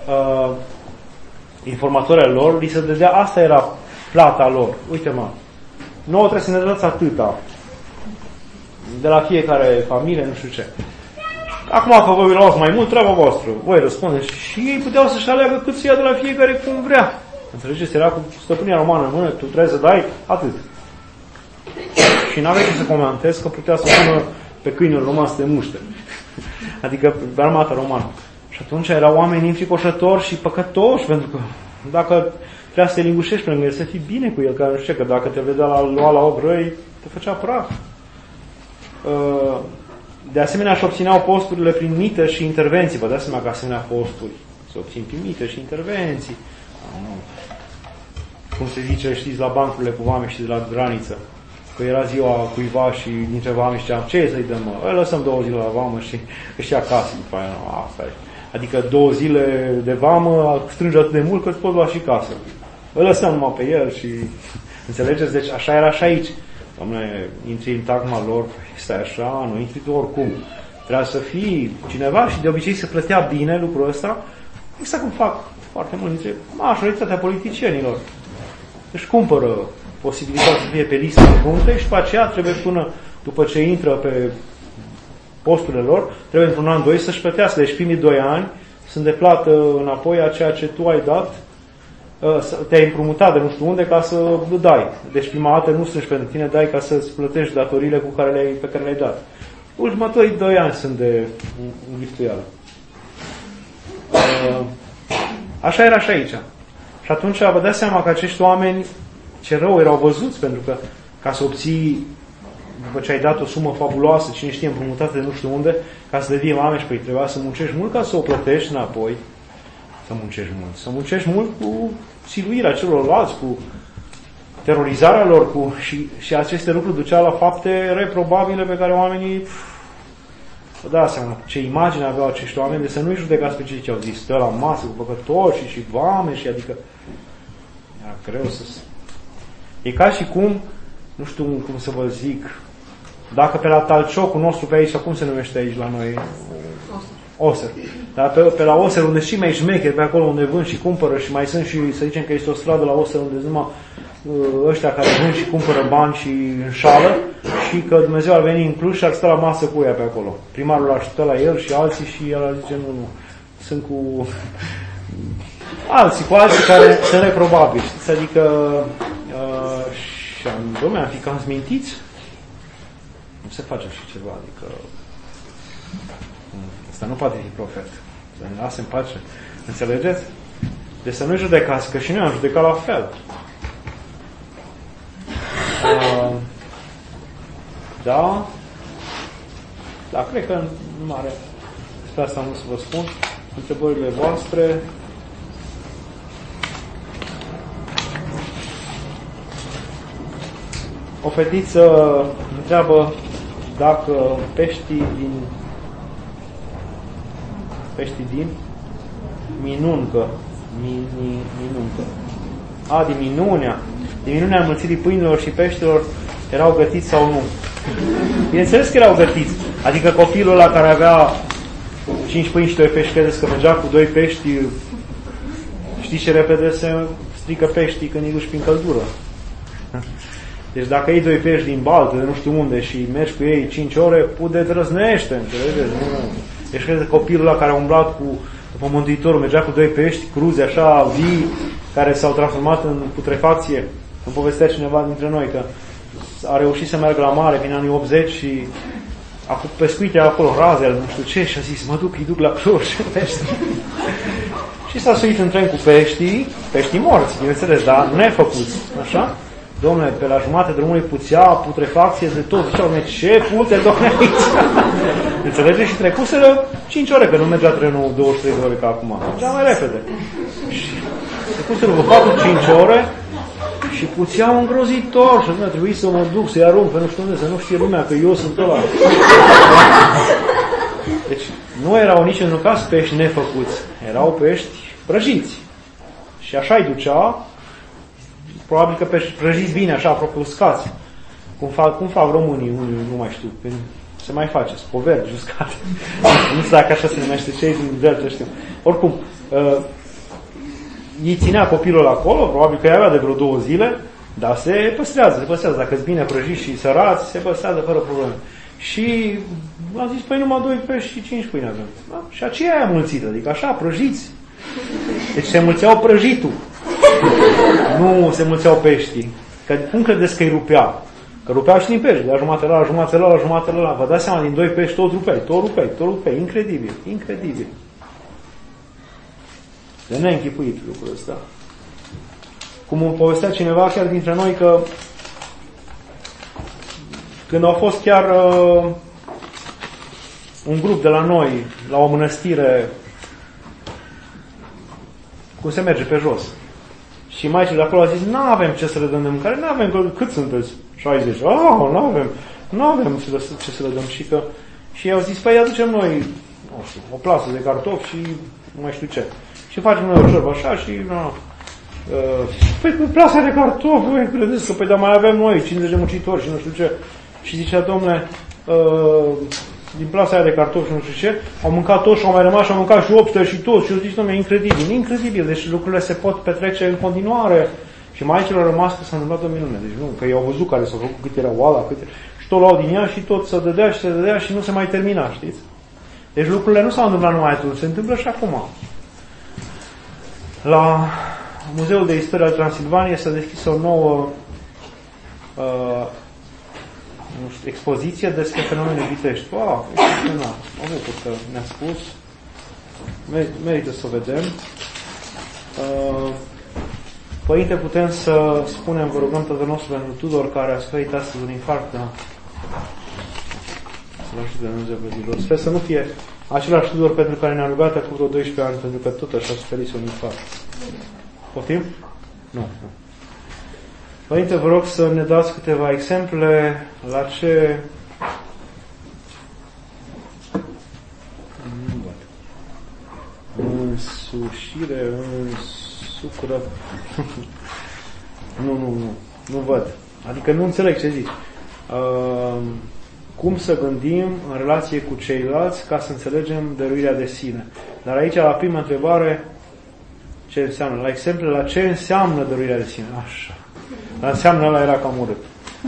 informatorii lor, li se dădea, asta era plata lor. Uite-mă, nouă trebuie să ne dați atâta de la fiecare familie, nu știu ce. Acum că voi luați mai mult, treaba voastră. Voi răspundeți. Și ei puteau să-și aleagă cât să ia de la fiecare cum vrea. Înțelegeți? Era cu stăpânia romană în mână, tu trebuie să dai atât. Și n-avea ce să comentez că putea să pună pe câinul roman să te muște. Adică pe armata romană. Și atunci erau oameni înfricoșători și păcătoși, pentru că dacă trebuia să te lingușești pe lângă el, să fii bine cu el, că nu știu, că dacă te vedea lua la ochi răi, te făcea praf. De asemenea, își obțineau posturile prin mită și intervenții. Vă dați seama că asemenea posturi se obțin prin mită și intervenții. Cum se zice, știți, la bancurile cu oameni și de la graniță. Că era ziua cuiva și dintre oameni știam, ce să-i dăm? Îi lăsăm 2 zile la vamă și își ia casă după aia. Asta e. Adică 2 zile de vamă strânge atât de mult că îți poți lua și casă. Îl lăsăm numai pe el și... Înțelegeți? Deci așa era și aici. Doamne, intri în tagma lor, stai așa, nu intri tu oricum. Trebuia să fii cineva și de obicei se plătea bine lucrul ăsta. Exact cum fac foarte mult dintre majoritatea politicienilor. Își cumpără posibilitatea să fie pe listă de puncte și după aceea trebuie până după ce intră pe posturile lor, trebuie într-un an, 2 să-și plătească. Deci primii 2 ani sunt de plată înapoi a ceea ce tu ai dat, te-ai împrumutat de nu știu unde ca să dai. Deci prima dată nu strângi pentru tine, dai ca să-ți plătești datoriile pe care le-ai dat. Următorii 2 ani sunt de virtuală. Așa era și aici. Și atunci vă dați seama că acești oameni ce rău erau văzuți, pentru că ca să obții, după ce ai dat o sumă fabuloasă, cine știe, împrumutată de nu știu unde, ca să devii oameni și păi trebuia să muncești mult ca să o plătești înapoi. Să muncești mult. Să muncești mult cu siluirea celorlalți, cu terorizarea lor, și aceste lucruri duceau la fapte reprobabile pe care oamenii vă dați seama ce imagine aveau acești oameni, de să nu-i judecați pe cei ce au zis, stă la masă cu păcătoși și vame și adică era greu să... E ca și cum, nu știu cum să vă zic, dacă pe la talciocul nostru pe aici, sau cum se numește aici la noi? Oser. Dar pe la Oser, unde și mai șmecher, pe acolo unde vând și cumpără și mai sunt și, să zicem că este o stradă la Oser unde numai ăștia care vând și cumpără bani și înșală și că Dumnezeu ar veni în plus și ar sta la masă cu ea pe acolo. Primarul ar stă la el și alții și el ar zice nu, sunt cu alții care sunt reprobabili. Adică și dom'le, am fi cam zmintiți? Nu se face așa ceva, adică asta nu poate fi profet. Să ne lasă în pace. Înțelegeți? Deci să nu judecați, că și noi am judecat la fel. Da? Da, cred că în mare despre asta am vrut să vă spun. Întrebările voastre. o fetiță întreabă dacă peștii din minuncă. Din minunea înmulțirii pâinilor și peștilor erau gătiți sau nu. Bineînțeles că erau gătiți. Adică copilul ăla care avea 5 pâini și 2 pești, credeți că mergea cu 2 pești, știi ce repede se strică peștii când îi duci prin căldură. Deci dacă iei 2 pești din baltă, de nu știu unde, și mergi cu ei 5 ore, pude drăznește, înțelegeți? Deci crezi că copilul ăla care a umblat după Mântuitorul, mergea cu 2 pești cruzi așa vii, care s-au transformat în putrefacție. Îmi povestea cineva dintre noi că a reușit să meargă la mare prin anii 80 și a făcut pescuite acolo, razele, nu știu ce, și a zis, îi duc la Cluj pești. Și s-a suit în tren cu peștii morți, bineînțeles, dar nefăcuți, așa? Dom'le, pe la jumate drumului puțea putrefacție de tot. Ziceau, ce pute, dom'le, aici? Înțelegeți? Și trecuseră 5 ore, că nu mergea trenul 23 de ore ca acum. Mergea mai repede. Și trecuseră vă 4-5 ore și puțeau îngrozitor. Și a trebuit să mă duc, să-i arunc pe nu știu unde, să nu știe lumea că eu sunt ăla. Deci nu erau nici în caz pești nefăcuți. Erau pești prăjiți. Și așa îi ducea. Probabil că prăjiți bine, așa, aproape uscați. Cum fac românii, nu mai știu, când se mai face, spovergi uscate. Nu știu dacă așa se numește, cei din Delta știu. Oricum, ei ținea copilul acolo, probabil că i avea de vreo 2 zile, dar se păstrează. Dacă-s bine prăjiți și sărați, se păstrează fără probleme. Și a zis, păi numai 2 pești și 5 pâini avem. Da? Și aceea e mulțită, adică așa, prăjiți. Deci se mulțeau prăjitul. Nu se mulțeau peștii. Că cum credeți că îi rupea? Că rupeau și din pești, de la jumătate la jumătate la. Vă dați seama, din 2 pești tot rupeai. Incredibil. De neînchipuit lucrul ăsta. Cum îmi povestea cineva chiar dintre noi că când au fost chiar un grup de la noi la o mănăstire, cum se merge pe jos. Și maicile de acolo a zis, n-avem ce să le dăm de mâncare, n-avem, cât sunteți? 60. N-avem ce să le dăm. Și ei au zis, păi aducem noi, nu știu, o plasă de cartofi și nu mai știu ce. Și facem noi o ciorbă așa și, păi cu plasa de cartofi, voi credeți că, păi dar mai avem noi 50 de muncitori și nu știu ce. Și zicea, domnule, din plasa aia de cartofi și nu știu ce, au mâncat toți și au mai rămas și au mâncat și 800 și toți. Și eu zic, domnule, incredibil. Deci lucrurile se pot petrece în continuare. Și maicilor au rămas că s-a întâmplat o minune. Deci nu, că i-au văzut care s-au făcut, cât era oala, și tot luau din ea și tot se dădea și nu se mai termina, știți? Deci lucrurile nu s-au întâmplat numai atunci, se întâmplă și acum. La Muzeul de Istorie al Transilvaniei s-a deschis o nouă expoziție despre fenomene vitești. Am văzut că ne-a spus. Merită să o vedem. Părinte, putem să spunem, vă rugăm Tatăl nostru pentru Tudor, care a suferit astăzi un infarct. Să-l ajute Dumnezeu pe Tudor. Sper să nu fie același Tudor pentru care ne-a rugat acum vreo 12 ani, pentru că tot așa a suferit un infarct. Poftim? Nu. Părinte, vă rog să ne dați câteva exemple la ce... Însușire, însucră... Nu văd. Adică nu înțeleg ce zici. Cum să gândim în relație cu ceilalți ca să înțelegem dăruirea de sine. Dar aici, la prima întrebare, ce înseamnă? La exemple, la ce înseamnă dăruirea de sine? Așa. Dar înseamnă ăla era cam urât.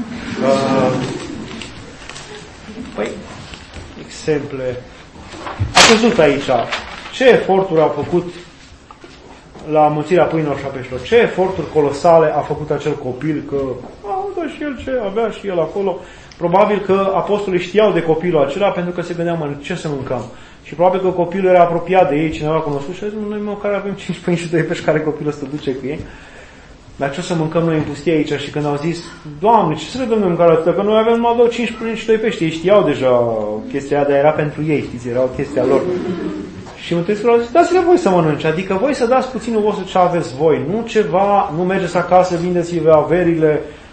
Păi, exemple. Ați văzut aici ce eforturi au făcut la mulțirea pâinilor și a peștilor. Ce eforturi colosale a făcut acel copil, că avea și el ce avea și el acolo. Probabil că apostolii știau de copilul acela pentru că se gândeau, ce să mâncăm? Și probabil că copilul era apropiat de ei, cineva cunoscut și a zis, noi măcar avem 5 pâini și 2 pești, care copilul ăsta duce cu ei. Dar ce o să mâncăm noi în pustie aici? Și când au zis, Doamne, ce să le dăm de mâncare atâta? Că noi avem numai 5 pâini și 2 pești. Ei știau deja chestia aia, dar era pentru ei, știți, era o chestia lor. Și Mântuitorul a zis, dați-le voi să mănânce, adică voi să dați puținul vostru ce aveți voi, nu ceva, nu mergeți acasă, vindeți-vă averile,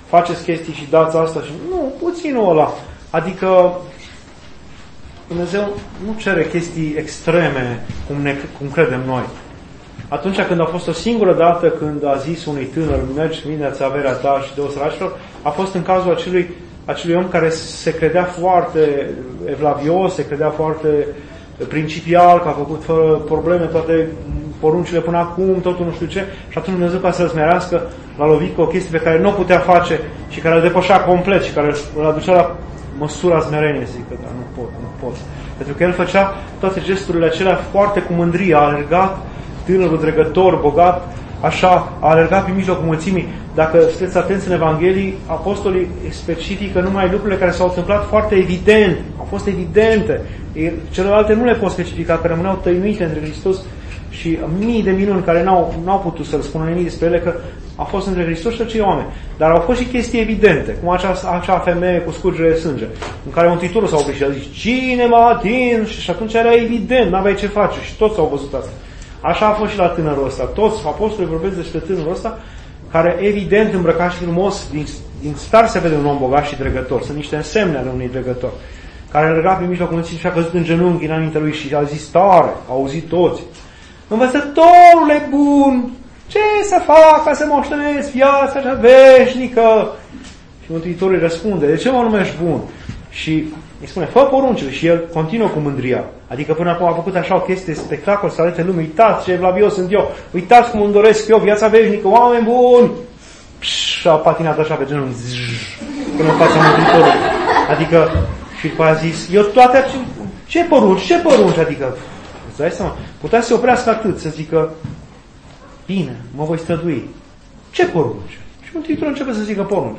faceți chestii și dați asta și... Nu, puținul ăla. Adică Dumnezeu nu cere chestii extreme cum credem noi. Atunci când a fost o singură dată când a zis unui tânăr, mergi, vindeți averea ta și dă-o săracilor, a fost în cazul acelui om care se credea foarte evlavios, se credea foarte principial, că a făcut fără probleme toate poruncile până acum, totul nu știu ce, și atunci Dumnezeu, ca să-l smerească, l-a lovit cu o chestie pe care nu o putea face și care îl depășea complet și care îl aducea la măsura smereniei. Zic că da, nu pot. Pentru că el făcea toate gesturile acelea foarte cu mândrie, a alergat, tânărul dregător, bogat, așa, a alergat pe mijlocul mulțimii. Dacă sunteți atenți în Evanghelii, apostolii specifică numai lucrurile care s-au întâmplat foarte evident, au fost evidente. Celelalte nu le pot specifica, că rămâneau tăinuite între Hristos și mii de minuni care n-au putut să-l spună nimic despre ele, că a fost între Hristos și acei oameni. Dar au fost și chestii evidente, cum acea femeie cu scurgere de sânge, în care Mântuitorul s-a oprit și a zis, cine m-a atins? Și atunci era evident, n-aveai ce face și toți au văzut asta. Așa a fost și la tânărul ăsta. Toți apostolii vorbesc despre tânărul ăsta, care evident îmbrăcat și frumos, din start se vede un om bogat și dregător. Sunt niște însemne ale unui dregător, care alerga pe mijlocul mulțimii și a căzut în genunchi înaintea lui și a zis tare, au auzit toți: învățătorule bun, ce să fac ca să moștenesc viața cea veșnică? Și Mântuitorul îi răspunde: de ce mă numești bun? Și îi spune: fă poruncile. Și el continuă cu mândria. Adică până acum a făcut așa o chestie spectacol să arate lumii: uitați ce evlavios sunt eu, uitați cum îmi doresc eu viața veșnică, oameni buni! Și a patinat așa pe genul până în fața Mântuitorului. Adică, și după a zis: eu toate ce porunci? Adică, îți dai seama, putea să se oprească atât, să zică: bine, mă voi strădui. Ce porunci? Și Mântuitorul începe să zică porunci.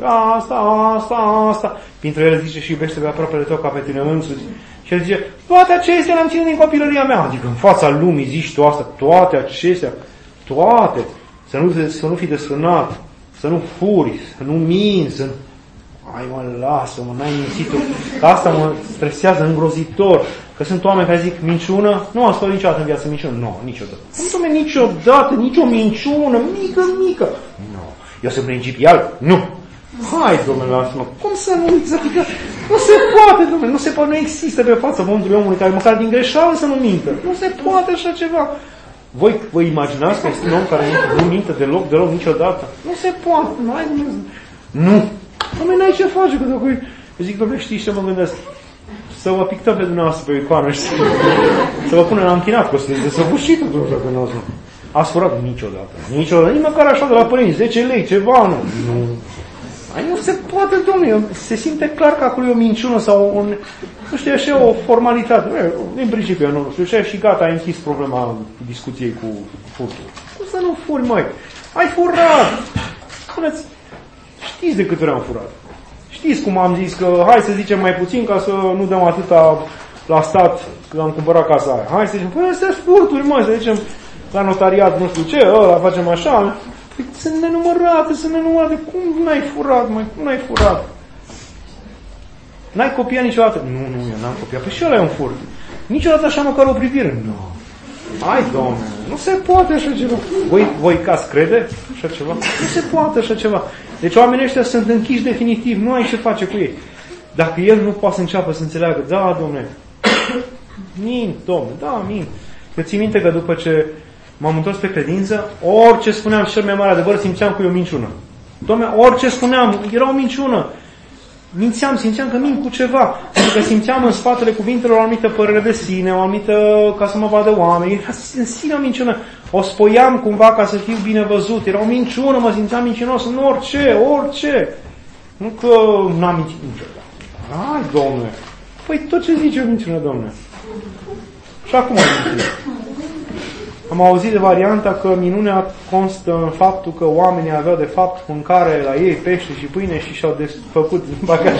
Asta. Printre ele zice: și iubește pe aproapele tău ca pe tine însuți. Și el zice: toate acestea le-am ținut din copilăria mea. Adică în fața lumii zici tu asta, toate acestea, toate. Să nu fii desfrânat, să nu furi, să nu minți, ai mă, lasă-mă, n-ai mințit-o. Că asta mă stresează îngrozitor. Că sunt oameni care zic minciună, nu am spus niciodată în viață minciună. Nu, niciodată. Nu, niciodată, nicio minciună, mică. Nu. Eu sunt principial? Nu. Hai, domnule, lasă-mă. Cum să nu uiți? Adică nu se poate, domnule, nu se poate, nu există pe fața pământului omului care măcar din greșeală să nu mintă. Nu se poate așa ceva. Voi vă imaginați că este un om care nu minte deloc, niciodată? Nu se poate, nu. Dom'le, n-ai ce face, că dacă eu zic: dom'le, știi ce mă gândesc? Să vă pictăm pe dumneavoastră pe icoană și să vă punem la închinat, că sunteți desăvârșită dumneavoastră. Ați furat? Niciodată. Nici măcar așa de la părinți, 10 lei, ceva, nu. Nu se poate, domnule, se simte clar că acolo e o minciună sau nu știu, așa o formalitate. În principiu, nu știu, și gata, ai închis problema discuției cu furtul. Cum să nu furi, măi? Ai furat! Spuneți, știți de câte ori am furat. Știți cum am zis că hai să zicem mai puțin ca să nu dăm atâta la stat când am cumpărat casa aia. Hai să zicem, păi astea sunt furturi, măi, să zicem la notariat, nu știu ce, ăla facem așa. Păi sunt nenumărate. Cum n-ai furat, măi? Cum n-ai furat? N-ai copiat niciodată? Nu, eu n-am copiat. Păi și ăla e un furt. Niciodată așa măcar o privire? Nu. Hai, Doamne, nu se poate așa ceva. Voi ca-ți crede așa ceva? Nu se poate așa ceva. Deci oamenii ăștia sunt închiși definitiv, nu ai ce face cu ei. Dacă el nu poate să înceapă să înțeleagă: da, Dom'le, mint, Dom'le, da, mint. Eu țin minte că după ce m-am întors pe credință, orice spuneam cel mai mare adevăr, simțeam că e o minciună. Dom'le, orice spuneam, era o minciună. Simțeam că mint cu ceva. Pentru că simțeam în spatele cuvintelor o anumită părere de sine, o anumită ca să mă vadă oameni. Era în sine o minciună. O spoiam cumva ca să fiu bine văzut. Era o minciună, mă simțeam mincinos în orice. Nu că n-am mințit niciodată. Hai, Dom'le. Păi tot ce zice o minciună, Dom'le. Și acum am mințit. Am auzit de varianta că minunea constă în faptul că oamenii aveau de fapt mâncare la ei, pește și pâine și și-au desfăcut bagajul.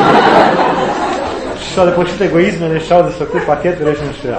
Și și-au depășit egoismele și-au desfăcut pachetele și nu știu.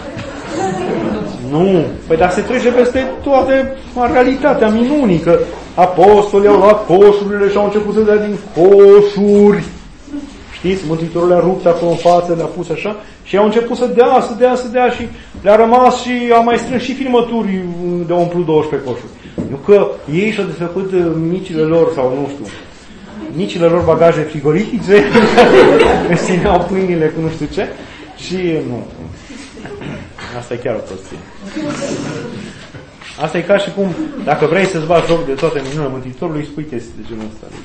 Nu. Păi dar se trece peste toate realitatea minunii, că apostolii au luat coșurile și au început să dea din coșuri. Știți, Mântuitorul le-a rupt acolo în față, le-a pus așa și au început să dea și le-a rămas și a mai strâns și filmături de umplut 12 coșuri. Nu că ei și-au desfăcut micile lor sau nu știu. micile lor bagaje frigorifice, își țineau pâinile cu nu știu ce și nu. Asta e chiar o prostie. Asta e ca și cum, dacă vrei să-ți bagi joc de toate minunile Mântuitorului, îi spui chestii de genul ăsta.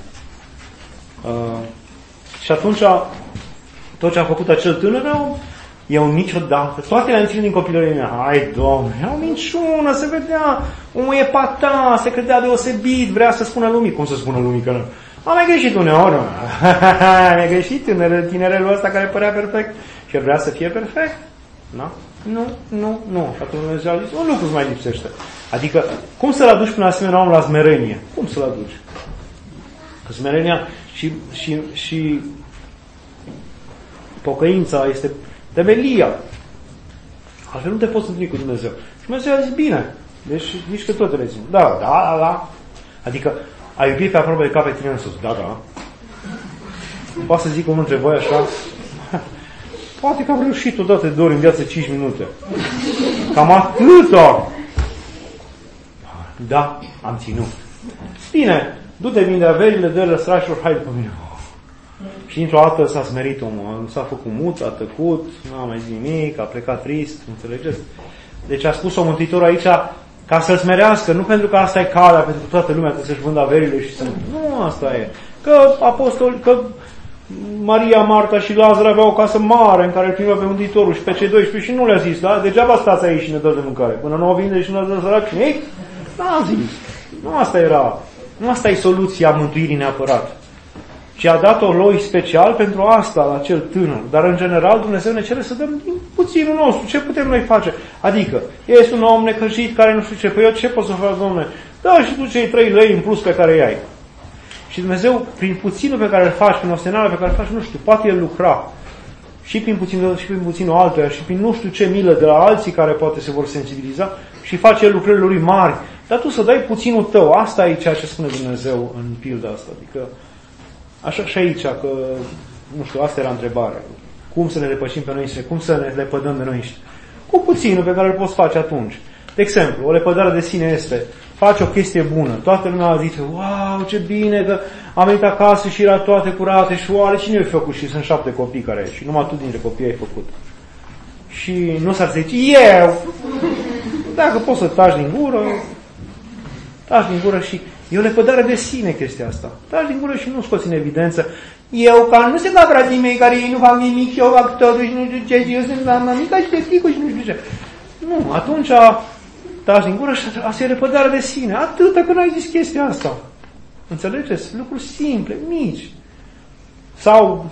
Și atunci, tot ce a făcut acel tânăr, eu niciodată, toate le-am ținut din copilăria mea. Hai, Doamne, e o minciună, se vedea, omul e pata, se credea deosebit, vrea să spună lumii. Cum să spună lumii că nu? Am mai greșit uneori, mi-a greșit tinerelul ăsta care părea perfect și el vrea să fie perfect. Da? Nu. Și atunci Dumnezeu a zis, un lucru îți mai lipsește. Adică, cum să-l aduci până asemenea om la smerenie? Cum să-l aduci? Că smerenia și pocăința este temelia. Altfel nu te poți întâlni cu Dumnezeu. Și Dumnezeu a zis, bine, deci nici că tot le țin. Da. Adică, a iubi pe aproape de ca pe tine în sus. Da. Poate să zic unul între voi așa, poate că am reușit odată de ori în viață 5 minute. Cam atâta. Da, am ținut. Bine, du-te vinde averile, dă-le strașilor, hai după mine. Și într-o dată s-a smerit omul, s-a făcut mut, a tăcut, nu a mai zis nimic, a plecat trist, înțelegeți? Deci a spus-o Mântuitorul aici ca să-l smerească, nu pentru că asta e calea pentru toată lumea, că să-și vândă averile și să... Nu, asta e. Că apostoli, că Maria, Marta și Lazar aveau o casă mare în care îl primeau pe Mântuitorul și pe cei 12 și nu le-a zis, da? Degeaba stați aici și ne dați de mâncare. Până nu o vinde și nu ne dați săraci, nimic? N-a zis. Nu asta era. Nu asta e soluția mântuirii neapărat. Și a dat-o loi special pentru asta la cel tânăr. Dar în general Dumnezeu ne cere să dăm din puținul nostru. Ce putem noi face? Adică, ești un om necăjit care nu știu ce. Păi eu ce pot să fac, Dom'le? Da, și tu cei 3 lei în plus pe care îi ai. Și Dumnezeu, prin puținul pe care îl faci, prin ostenarea pe care îl faci, nu știu, poate El lucra. Și prin puținul altuia, și prin nu știu ce milă de la alții care poate se vor sensibiliza și face lucrările lui mari. Dar tu să dai puținul tău. Asta e ceea ce spune Dumnezeu în pilda asta. Adică, așa și aici, că, nu știu, asta era întrebarea. Cum să ne lepășim pe noi înșine? Cum să ne lepădăm de noi înșine? Cu puținul pe care îl poți face atunci. De exemplu, o lepădare de sine este, faci o chestie bună. Toată lumea a zis, wow, ce bine că am venit acasă și era toate curate și oare cine i-a făcut? Și sunt 7 copii care ai. Și numai tu dintre copii ai făcut. Și nu s-ar zice, eu! Dacă poți să taci din gură și e o lepădare de sine chestia asta. Taci din gură și nu scoți în evidență. Eu, ca nu se va frații mei care ei nu fac nimic și eu fac totul și nu știu ce, eu sunt la mămica și tăticul și nu știu ce. Nu, atunci taci din gură și asta e lepădare de sine. Atâta că n-ai zis chestia asta. Înțelegeți? Lucruri simple, mici. Sau,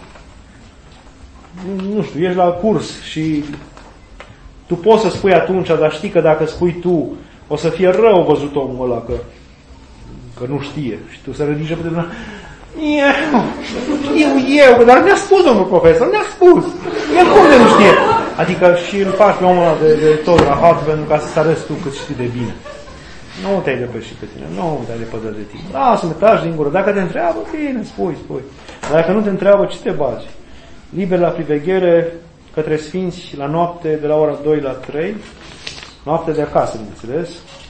nu știu, ești la curs și tu poți să spui atunci, dar știi că dacă spui tu, o să fie rău văzut omul ăla că nu știe. Și tu să ridici pe tine. Eu, dar mi-a spus domnul profesor, mi-a spus. El cum de nu știe? Adică și îl faci pe omul ăla de tot rahat pentru ca să arăți tu cât știi de bine. Nu te-ai depășit pe tine, nu te-ai depădit de tine. Lasă-mă, taci din gură. Dacă te întreabă, bine, spui. Dar dacă nu te întreabă, ce te bagi? Liber la priveghere către sfinți la noapte de la ora 2 la 3. Noapte de acasă, bineînțeles.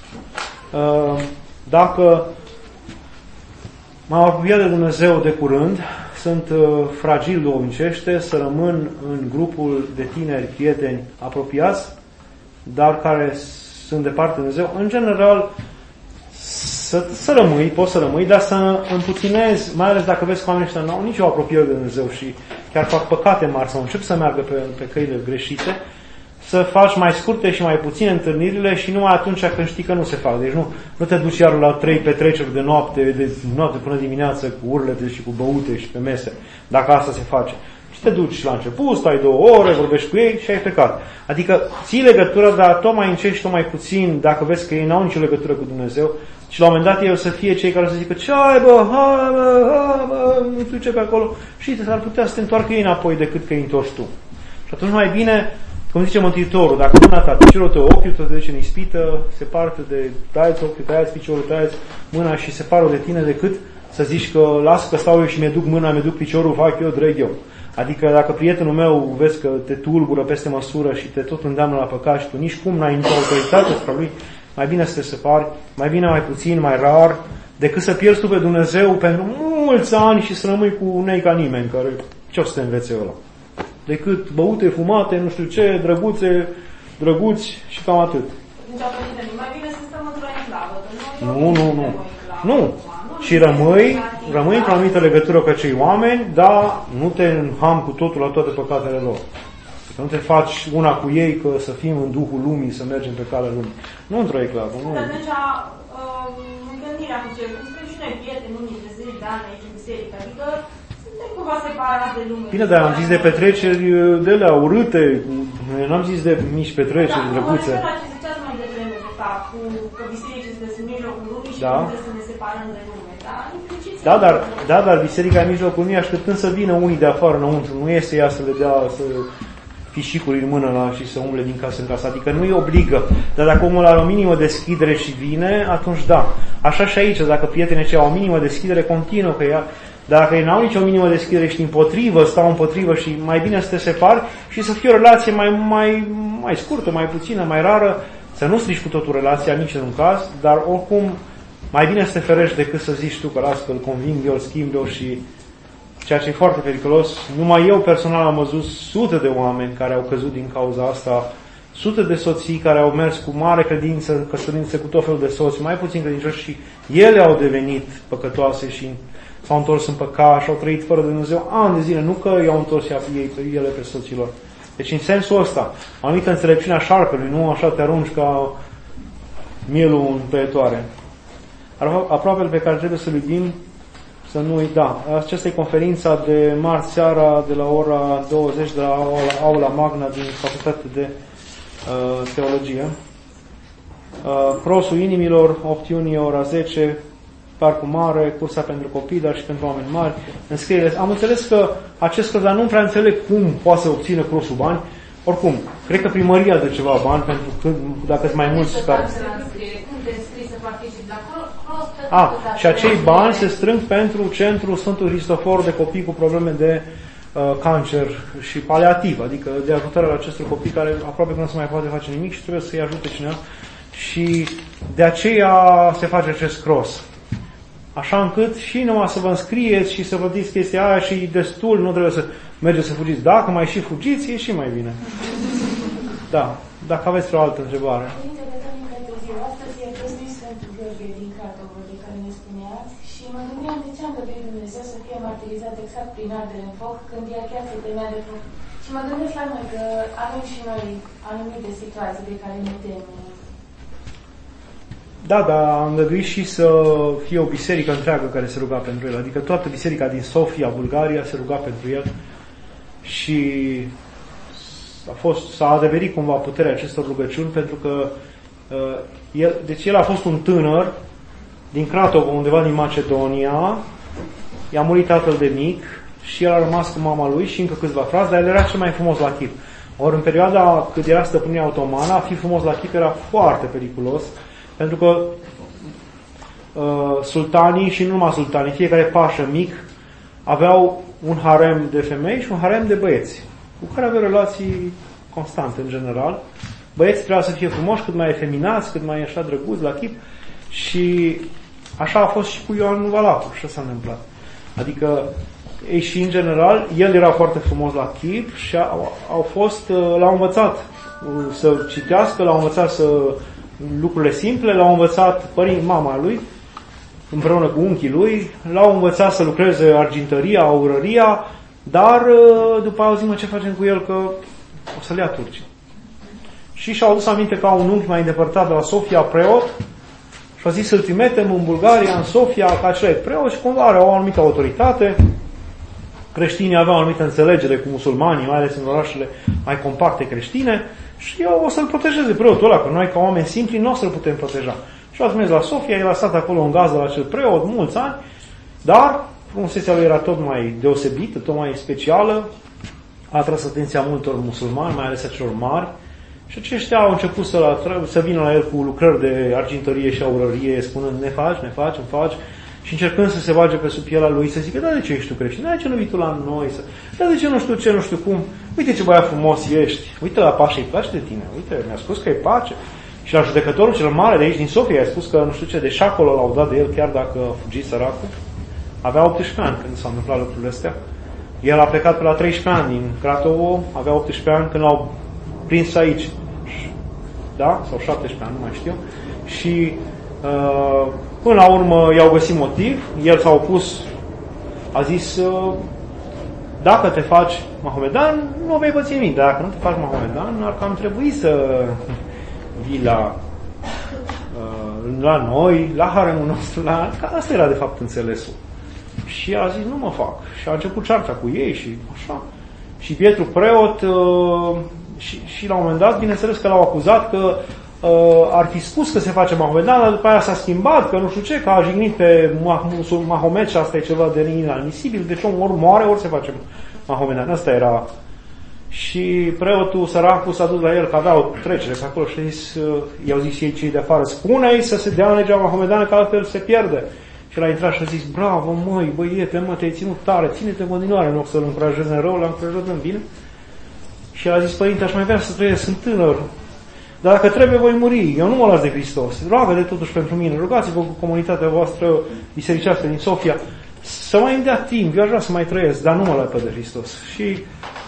Dacă m-am apropiat de Dumnezeu de curând, sunt fragil duhovnicește, să rămân în grupul de tineri, prieteni apropiați, dar care sunt departe de Dumnezeu. În general, să rămâi, poți să rămâi, dar să împuținezi, mai ales dacă vezi că oamenii ăștia nu au nicio apropiere de Dumnezeu și chiar fac păcate mari sau încep să meargă pe căile greșite, să faci mai scurte și mai puține întâlnirile și numai atunci când știi că nu se fac. Deci nu te duci iar la 3 petreceri de noapte până dimineață cu urlete și cu băute și pe mese, dacă asta se face. Și te duci la început, stai 2 ore, vorbești cu ei și ai plecat. Adică ții legătură, dar tot mai încet și tot mai puțin, dacă vezi că ei n-au nicio legătură cu Dumnezeu și la un moment dat ei o să fie cei care o să zică ce ai bă, hai bă, nu știu ce pe acolo și s-ar putea să te întoarcă ei înapoi decât că îi întorci tu. Și atunci mai bine, cum zice Mântuitorul, dacă mâna ta, piciorul tău, ochiul tău te duce în ispită, separă-te de taieți ochiul, taieți piciorul, taieți mâna și separă de tine decât să zici că las că stau eu și mi-duc mâna, mi-duc piciorul, fac eu, dreg eu. Adică dacă prietenul meu vezi că te tulbură peste măsură și te tot îndeamnă la păcat și tu nici cum n-ai nicio autoritate asupra lui, mai bine să te separi, mai bine mai puțin, mai rar, decât să pierzi tu pe Dumnezeu pentru mulți ani și să rămâi cu unei ca nimeni, care ce o să te învețe ăla? Decât băute, fumate, nu știu ce, drăguțe, drăguți și cam atât. Deci, mai bine să stăm într-o enclavă. Nu. Și rămâi într-o anumită legătură cu acei oameni, dar nu te înham cu totul la toate păcatele lor. Că nu te faci una cu ei, că să fim în duhul lumii, să mergem pe calea lumii. Nu într-o eclavă, nu. Dar atunci, întâlnirea cu cei, cum spunem și noi, prieteni, unii de 10 de ani aici în biserică, adică suntem cumva separați de lume. Bine, dar am zis de petreceri de alea urâte, n-am zis de mici petreceri drăguțe. Da, la ce ziceați mai devreme, de fapt, că bisericii sunt în mijlocul lumii și nu trebuie să ne separăm de lume. Dar biserica în mijlocul lumii, așteptând să vină unii de afară înăuntru, nu este ea să le dea fișicuri în mână și să umble din casă în casă. Adică nu îi obligă. Dar dacă omul are o minimă deschidere și vine, atunci da. Așa și aici, dacă prietenii cei au o minimă deschidere, continuă că ea. Dar dacă ei n-au nicio minimă deschidere și stau împotrivă și mai bine să te separi și să fie o relație mai scurtă, mai puțină, mai rară, să nu strici cu totul relația, nici în un caz, dar oricum mai bine să te ferești decât să zici tu că las că îl conving eu, îl schimb eu și ceea ce e foarte periculos. Numai eu personal am văzut sute de oameni care au căzut din cauza asta, sute de soții care au mers cu mare credință, căsătorințe cu tot felul de soți, mai puțin credincioși și ele au devenit păcătoase și s-au întors în păcat și au trăit fără Dumnezeu ani de zile, nu că i-au întors ele pe soților. Deci în sensul ăsta, o anumită înțelepciune a șarpelui, nu așa te arunci ca mielul în tăietoare. Aproape pe care trebuie să-l iubim, să nu uita. Aceasta e conferința de marți seara de la ora 20 de la Aula Magna din Facultatea de Teologie. Crosul inimilor, 8 iunie, ora 10, Parcul Mare, cursa pentru copii, dar și pentru oameni mari. Înscrierile. Am înțeles că acest curs, dar nu prea înțeleg cum poate să obțină crosul bani. Oricum, cred că primăria dă ceva bani, pentru că dacă sunt mai mulți care... Și acei bani se strâng pentru Centrul Sfântul Hristofor de copii cu probleme de cancer și paliativ, adică de ajutarea la acestor copii care aproape că nu se mai poate face nimic și trebuie să-i ajute cineva. Și de aceea se face acest cross. Așa încât și numai să vă înscrieți și să vă diți chestia aia și destul, nu trebuie să mergeți să fugiți. Dacă mai și fugiți, e și mai bine. Da, dacă aveți o altă întrebare. Mă gândeam de ce am dorit Dumnezeu să fie martirizat exact prin ardere în foc, când ea chiar se temea de foc. Și mă gândesc la noi că avem și noi anumite situații de care ne temem. Da, dar am îngăduit și să fie o biserică întreagă care se ruga pentru el. Adică toată biserica din Sofia, Bulgaria, se ruga pentru el. Și s-a adeverit cumva puterea acestor rugăciuni, pentru că el a fost un tânăr din Cracov, undeva din Macedonia, i-a murit tatăl de mic și el a rămas cu mama lui și încă câțiva frați, dar el era cel mai frumos la chip. Ori în perioada cât era stăpânirea otomană, a fi frumos la chip era foarte periculos, pentru că sultanii și nu numai sultanii, fiecare pașă mic, aveau un harem de femei și un harem de băieți, cu care aveau relații constante în general. Băieții trebuia să fie frumoși, cât mai efeminați, cât mai așa drăguți la chip. Și așa a fost și cu Ioan Valacul, așa s-a întâmplat. Adică, ei și în general, el era foarte frumos la chip și l-au învățat să citească, l-au învățat lucrurile simple, l-au învățat mama lui, împreună cu unchii lui, l-au învățat să lucreze argintăria, aurăria, dar după aia au zis, ce facem cu el, că o să-l ia turcii. Și și-au adus aminte ca un unchi mai îndepărtat de la Sofia, preot, și a zis să-l trimitem în Bulgaria, în Sofia, ca acela e preot și cumva are o anumită autoritate. Creștinii aveau o anumită înțelegere cu musulmanii, mai ales în orașele mai compacte creștine, și eu o să-l protejeze preotul ăla, că noi ca oameni simpli nu o să-l putem proteja. Și a mers la Sofia, el a stat acolo în gazdă la acel preot mulți ani, dar frumusețea lui era tot mai deosebită, tot mai specială, a atras atenția multor musulmani, mai ales a celor mari. Și aceștia au început să vină la el cu lucrări de argintărie și aurărie, spunând, ne faci, îmi faci, și încercând să se bage pe sub pielea lui, să zică, da, de ce ești tu creștin? De ce nu vii tu la noi? Da, de ce nu știu ce, nu știu cum? Uite ce băiat frumos ești, uite la pace, îi place de tine, uite, mi-a spus că e pace. Și la judecătorul cel mare de aici din Sofia i-a spus că nu știu ce, deși acolo l-au dat de el, chiar dacă a fugit săracul. Avea 18 ani când s-au întâmplat lucrurile astea. El a plecat pe la 13 ani din Cratovo, avea 18 ani când l-au prins aici. Da? Sau 17 ani, nu mai știu. Și până la urmă i-au găsit motiv, el s-a opus, a zis, dacă te faci mahomedan, nu vei păți nimic, dar dacă nu te faci mahomedan, ar cam trebui să vii la noi, la haremul nostru, asta era de fapt înțelesul. Și a zis, nu mă fac. Și a început cearta cu ei și așa. Și Pietru preot, și la un moment dat, bineînțeles că l-au acuzat că ar fi spus că se face mahomedan, dar după aia s-a schimbat, că nu știu ce, că a jignit pe Mahomet și asta e ceva de inadmisibil, deci omul ori moare, ori se face mahomedan. Asta era. Și preotul săracul s-a dus la el, că avea o trecere pe acolo și i-au zis ei cei de afară, spune-i să se dea legea mahomedană, că altfel se pierde. Și el a intrat și a zis, bravo, măi, băiete, mă, te-ai ținut tare, ține-te în continuare, nu o să-l încurajez în rău, l-a încurajat în bine. Și el a zis, părinte, aș mai vrea să trăiesc, sunt tânăr, dar dacă trebuie, voi muri, eu nu mă las de Hristos. Roagă de totuși pentru mine, rugați-vă cu comunitatea voastră bisericească din Sofia, să mai îmi dea timp, eu aș vrea să mai trăiesc, dar nu mă lepă de Hristos. Și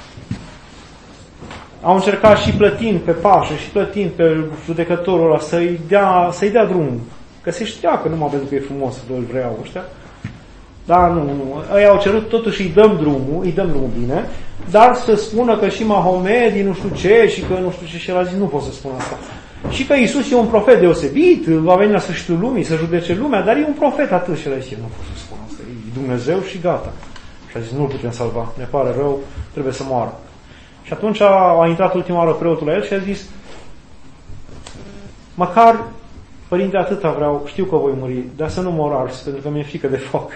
au încercat și plătind pe pașă, și plătind pe judecătorul ăla să-i dea drumul. Că se știa că numai pentru că e frumos să îl vreau ăștia. Dar nu. Ei au cerut totuși îi dăm drumul bine, dar să spună că și Mahomedi nu știu ce și că nu știu ce, și el a zis, nu pot să spun asta. Și că Iisus e un profet deosebit, va veni la sfârșitul lumii să judece lumea, dar e un profet atât. Și el a zis, nu pot să spun asta, e Dumnezeu și gata. Și a zis, nu-l putem salva, ne pare rău, trebuie să moară. Și atunci a intrat ultima oară preotul la el și a zis, măcar, părinte, atâta vreau, știu că voi muri, dar să nu mor ars, pentru că mi-e frică de foc.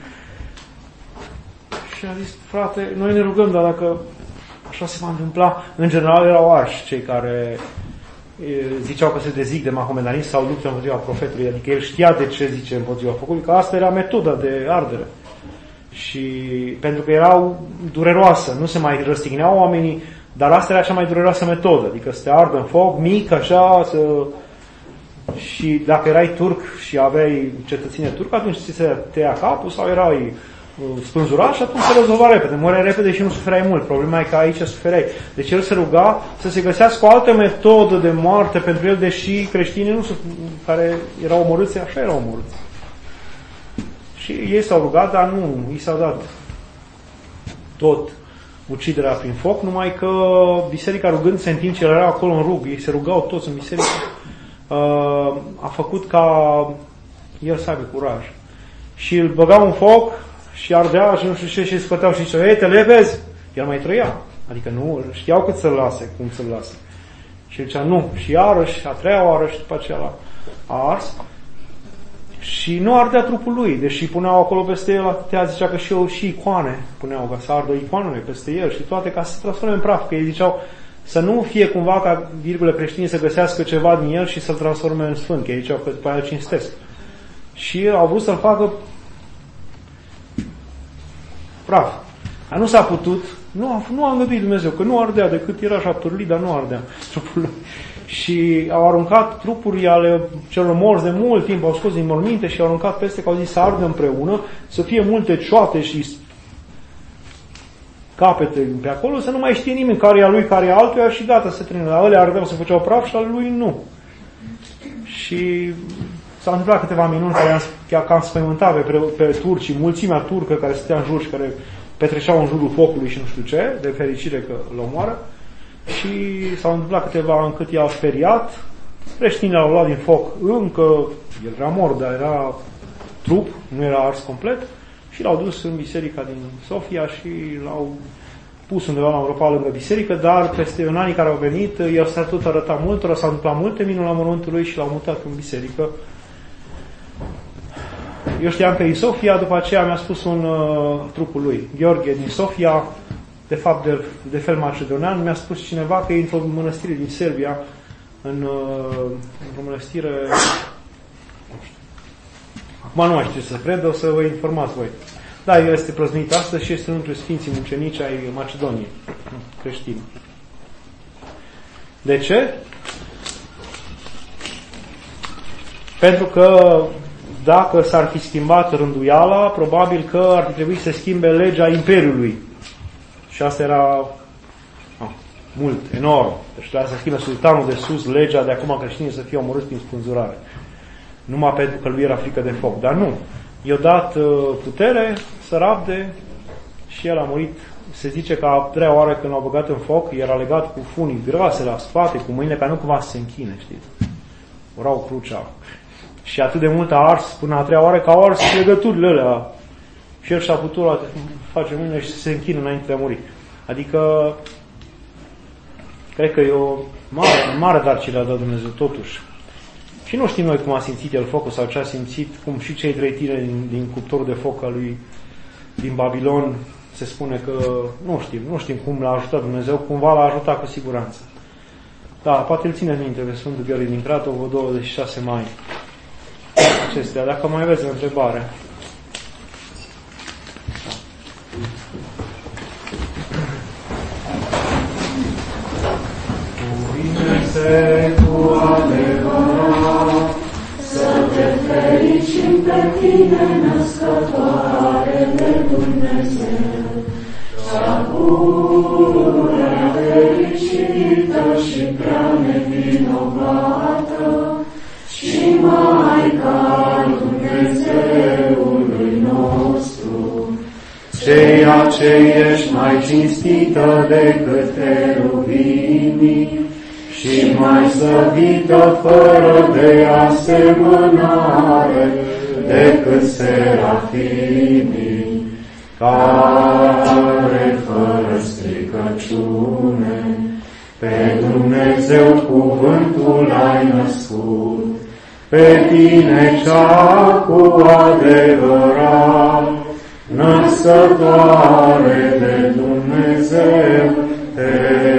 Și a zis, frate, noi ne rugăm, dar dacă așa se va întâmpla, în general erau arși cei care ziceau că se dezic de mahomedanism sau luptă împotriva profetului, adică el știa de ce zice împotriva focului, că asta era metoda de ardere. Și pentru că erau dureroasă, nu se mai răstigneau oamenii, dar asta era cea mai dureroasă metodă, adică să te ardă în foc, mic, așa, și dacă erai turc și aveai cetățenie turcă, atunci ți se tăia capul sau erai spânzurat și atunci se rezolva repede. Mureai repede și nu suferai mult. Problema e că aici suferai. Deci el se ruga să se găsească o altă metodă de moarte pentru el, deși creștinii care erau omorâți, așa erau omorâți. Și ei s-au rugat, dar nu, i s-a dat tot uciderea prin foc, numai că biserica, rugându-se în timp ce era acolo în rug, ei se rugau toți în biserică, a făcut ca el să aibă curaj. Și îl băgau în foc și ardea și nu știu ce, și îi spăteau și zicea, ei, te lepezi? El mai trăia. Adică nu, știau cât să-l lase, cum să-l lase. Și el zicea, nu. Și iarăși, a treia oară și după aceea a ars. Și nu ardea trupul lui, deși puneau acolo peste el atâtea, zicea că și icoane puneau ca să ardă icoanele peste el și toate ca să se transforme în praf, că ei ziceau să nu fie cumva ca virgule creștinii să găsească ceva din el și să-l transforme în sfânt, că ei ziceau că după aia cinstesc. Și au vrut să-l facă praf. Dar nu s-a putut, nu a îngăduit Dumnezeu, că nu ardea decât era așa turlit, dar nu ardea trupul lui. Și au aruncat trupuri ale celor morți de mult timp, au scos din morminte și au aruncat peste, că au zis să ardă împreună, să fie multe cioate și capete pe acolo, să nu mai știe nimeni care e a lui, care e altuia și gata, se termină. La ălea ardeau, se făceau praf și al lui nu. Și s-au întâmplat câteva minuni care cam spăimântat pe turci, mulțimea turcă care stătea în jur și care petreceau în jurul focului și nu știu ce, de fericire că îl omoară. Și s-au întâmplat câteva încât i-au speriat, creștinii l-au luat din foc, încă el era mort, dar era trup, nu era ars complet, și l-au dus în biserica din Sofia și l-au pus undeva la Europa lângă biserică, dar peste anii care au venit, el s-a tot arătat mult, s-au întâmplat multe minuni la mormântul lui și l-au mutat în biserică. Eu știam că e Sofia, după aceea mi-a spus trupul lui, Gheorghe din Sofia, de fapt de fel macedonean, mi-a spus cineva că e într-o mănăstire din Serbia, într-o mănăstire, acum nu mai știu ce să cred, o să vă informați voi. Da, el este prăznuit astăzi și este unul dintre Sfinții Mucenici ai Macedoniei, creștini. De ce? Pentru că dacă s-ar fi schimbat rânduiala, probabil că ar fi trebuit să schimbe legea Imperiului. Și asta era mult, enorm. Deci trebuia să schimbe sultanul de sus legea de acum creștinii să fie omorâți prin spânzurare. Numai pentru că lui era frică de foc. Dar nu. I-a dat putere să rabde și el a murit. Se zice că a treia oară când l-au băgat în foc, era legat cu funii grase la spate, cu mâinile, ca nu cumva să se închine, știți? Urau crucea. Și atât de mult a ars până a treia oară că au ars legăturile alea. Și el și-a putut face mâinile și se închină înainte de a muri. Adică, cred că e o mare dar ce le-a dat Dumnezeu totuși. Și nu știm noi cum a simțit el focul sau ce a simțit, cum și cei 3 tineri din cuptorul de foc al lui din Babilon, se spune că nu știm cum l-a ajutat Dumnezeu, cumva l-a ajutat cu siguranță. Da, poate îl ține minte pe Sfântul Gheorghe din Cratovo, 26 mai. Acestea, dacă mai aveți o întrebare. Cuvinte-se cu adevărat, să te fericim pe tine, născătoare de Dumnezeu, cea pururea fericită și prea nevinovată, și Maica Dumnezeului nostru, ceea ce ești mai cinstită decât cherubinii și mai slăvită fără de asemănare decât serafimii, care fără stricăciune pe Dumnezeu cuvântul ai născut, pe tine cea cu adevărat, născătoare de Dumnezeu, te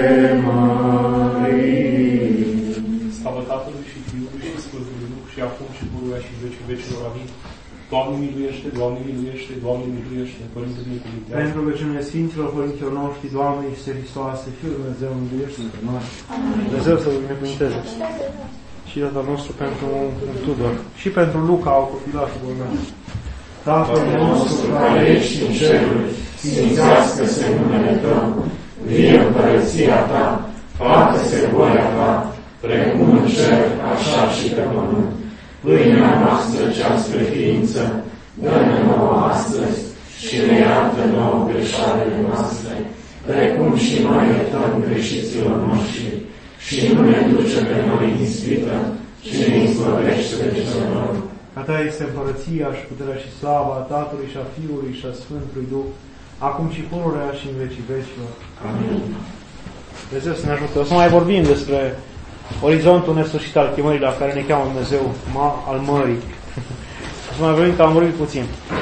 mărim. Slavă Tatălui și Fiului și Sfântului Duh și acum și pururea și în vecii vecilor. Amin. Doamne miluiește, Doamne miluiește, Doamne miluiește, Părinte Binecuvintează. Pentru rugăciunile Sfinților Părinților noștri, Doamne Iisuse Hristoase, Fiul Dumnezeu, miluiește pe noi. Dumnezeu să vă binecuvinteze. Și Tatăl nostru pentru Tudor și pentru Luca, au copilașul bolnav. Tatăl nostru care ești în ceruri, sfințească-se numele Tău, vie împărăția Ta, facă-se voia Ta, precum în cer, așa și pe pământ. Pâinea noastră cea spre ființă, dă-ne nouă astăzi și ne iartă nouă greșalele noastre, precum și noi iertăm greșiților noștri. Și nu ne duce pe noi în ispită, ci ne izbăvește de cel rău. A Ta este împărăția și puterea și slava a Tatălui și a Fiului și a Sfântului Duh, acum și pururea și în vecii vecilor. Amin. Dumnezeu să ne ajute. O să mai vorbim despre orizontul nesfârșit al chemării la care ne cheamă Dumnezeu, al mării. O să mai vorbim că am vorbit puțin.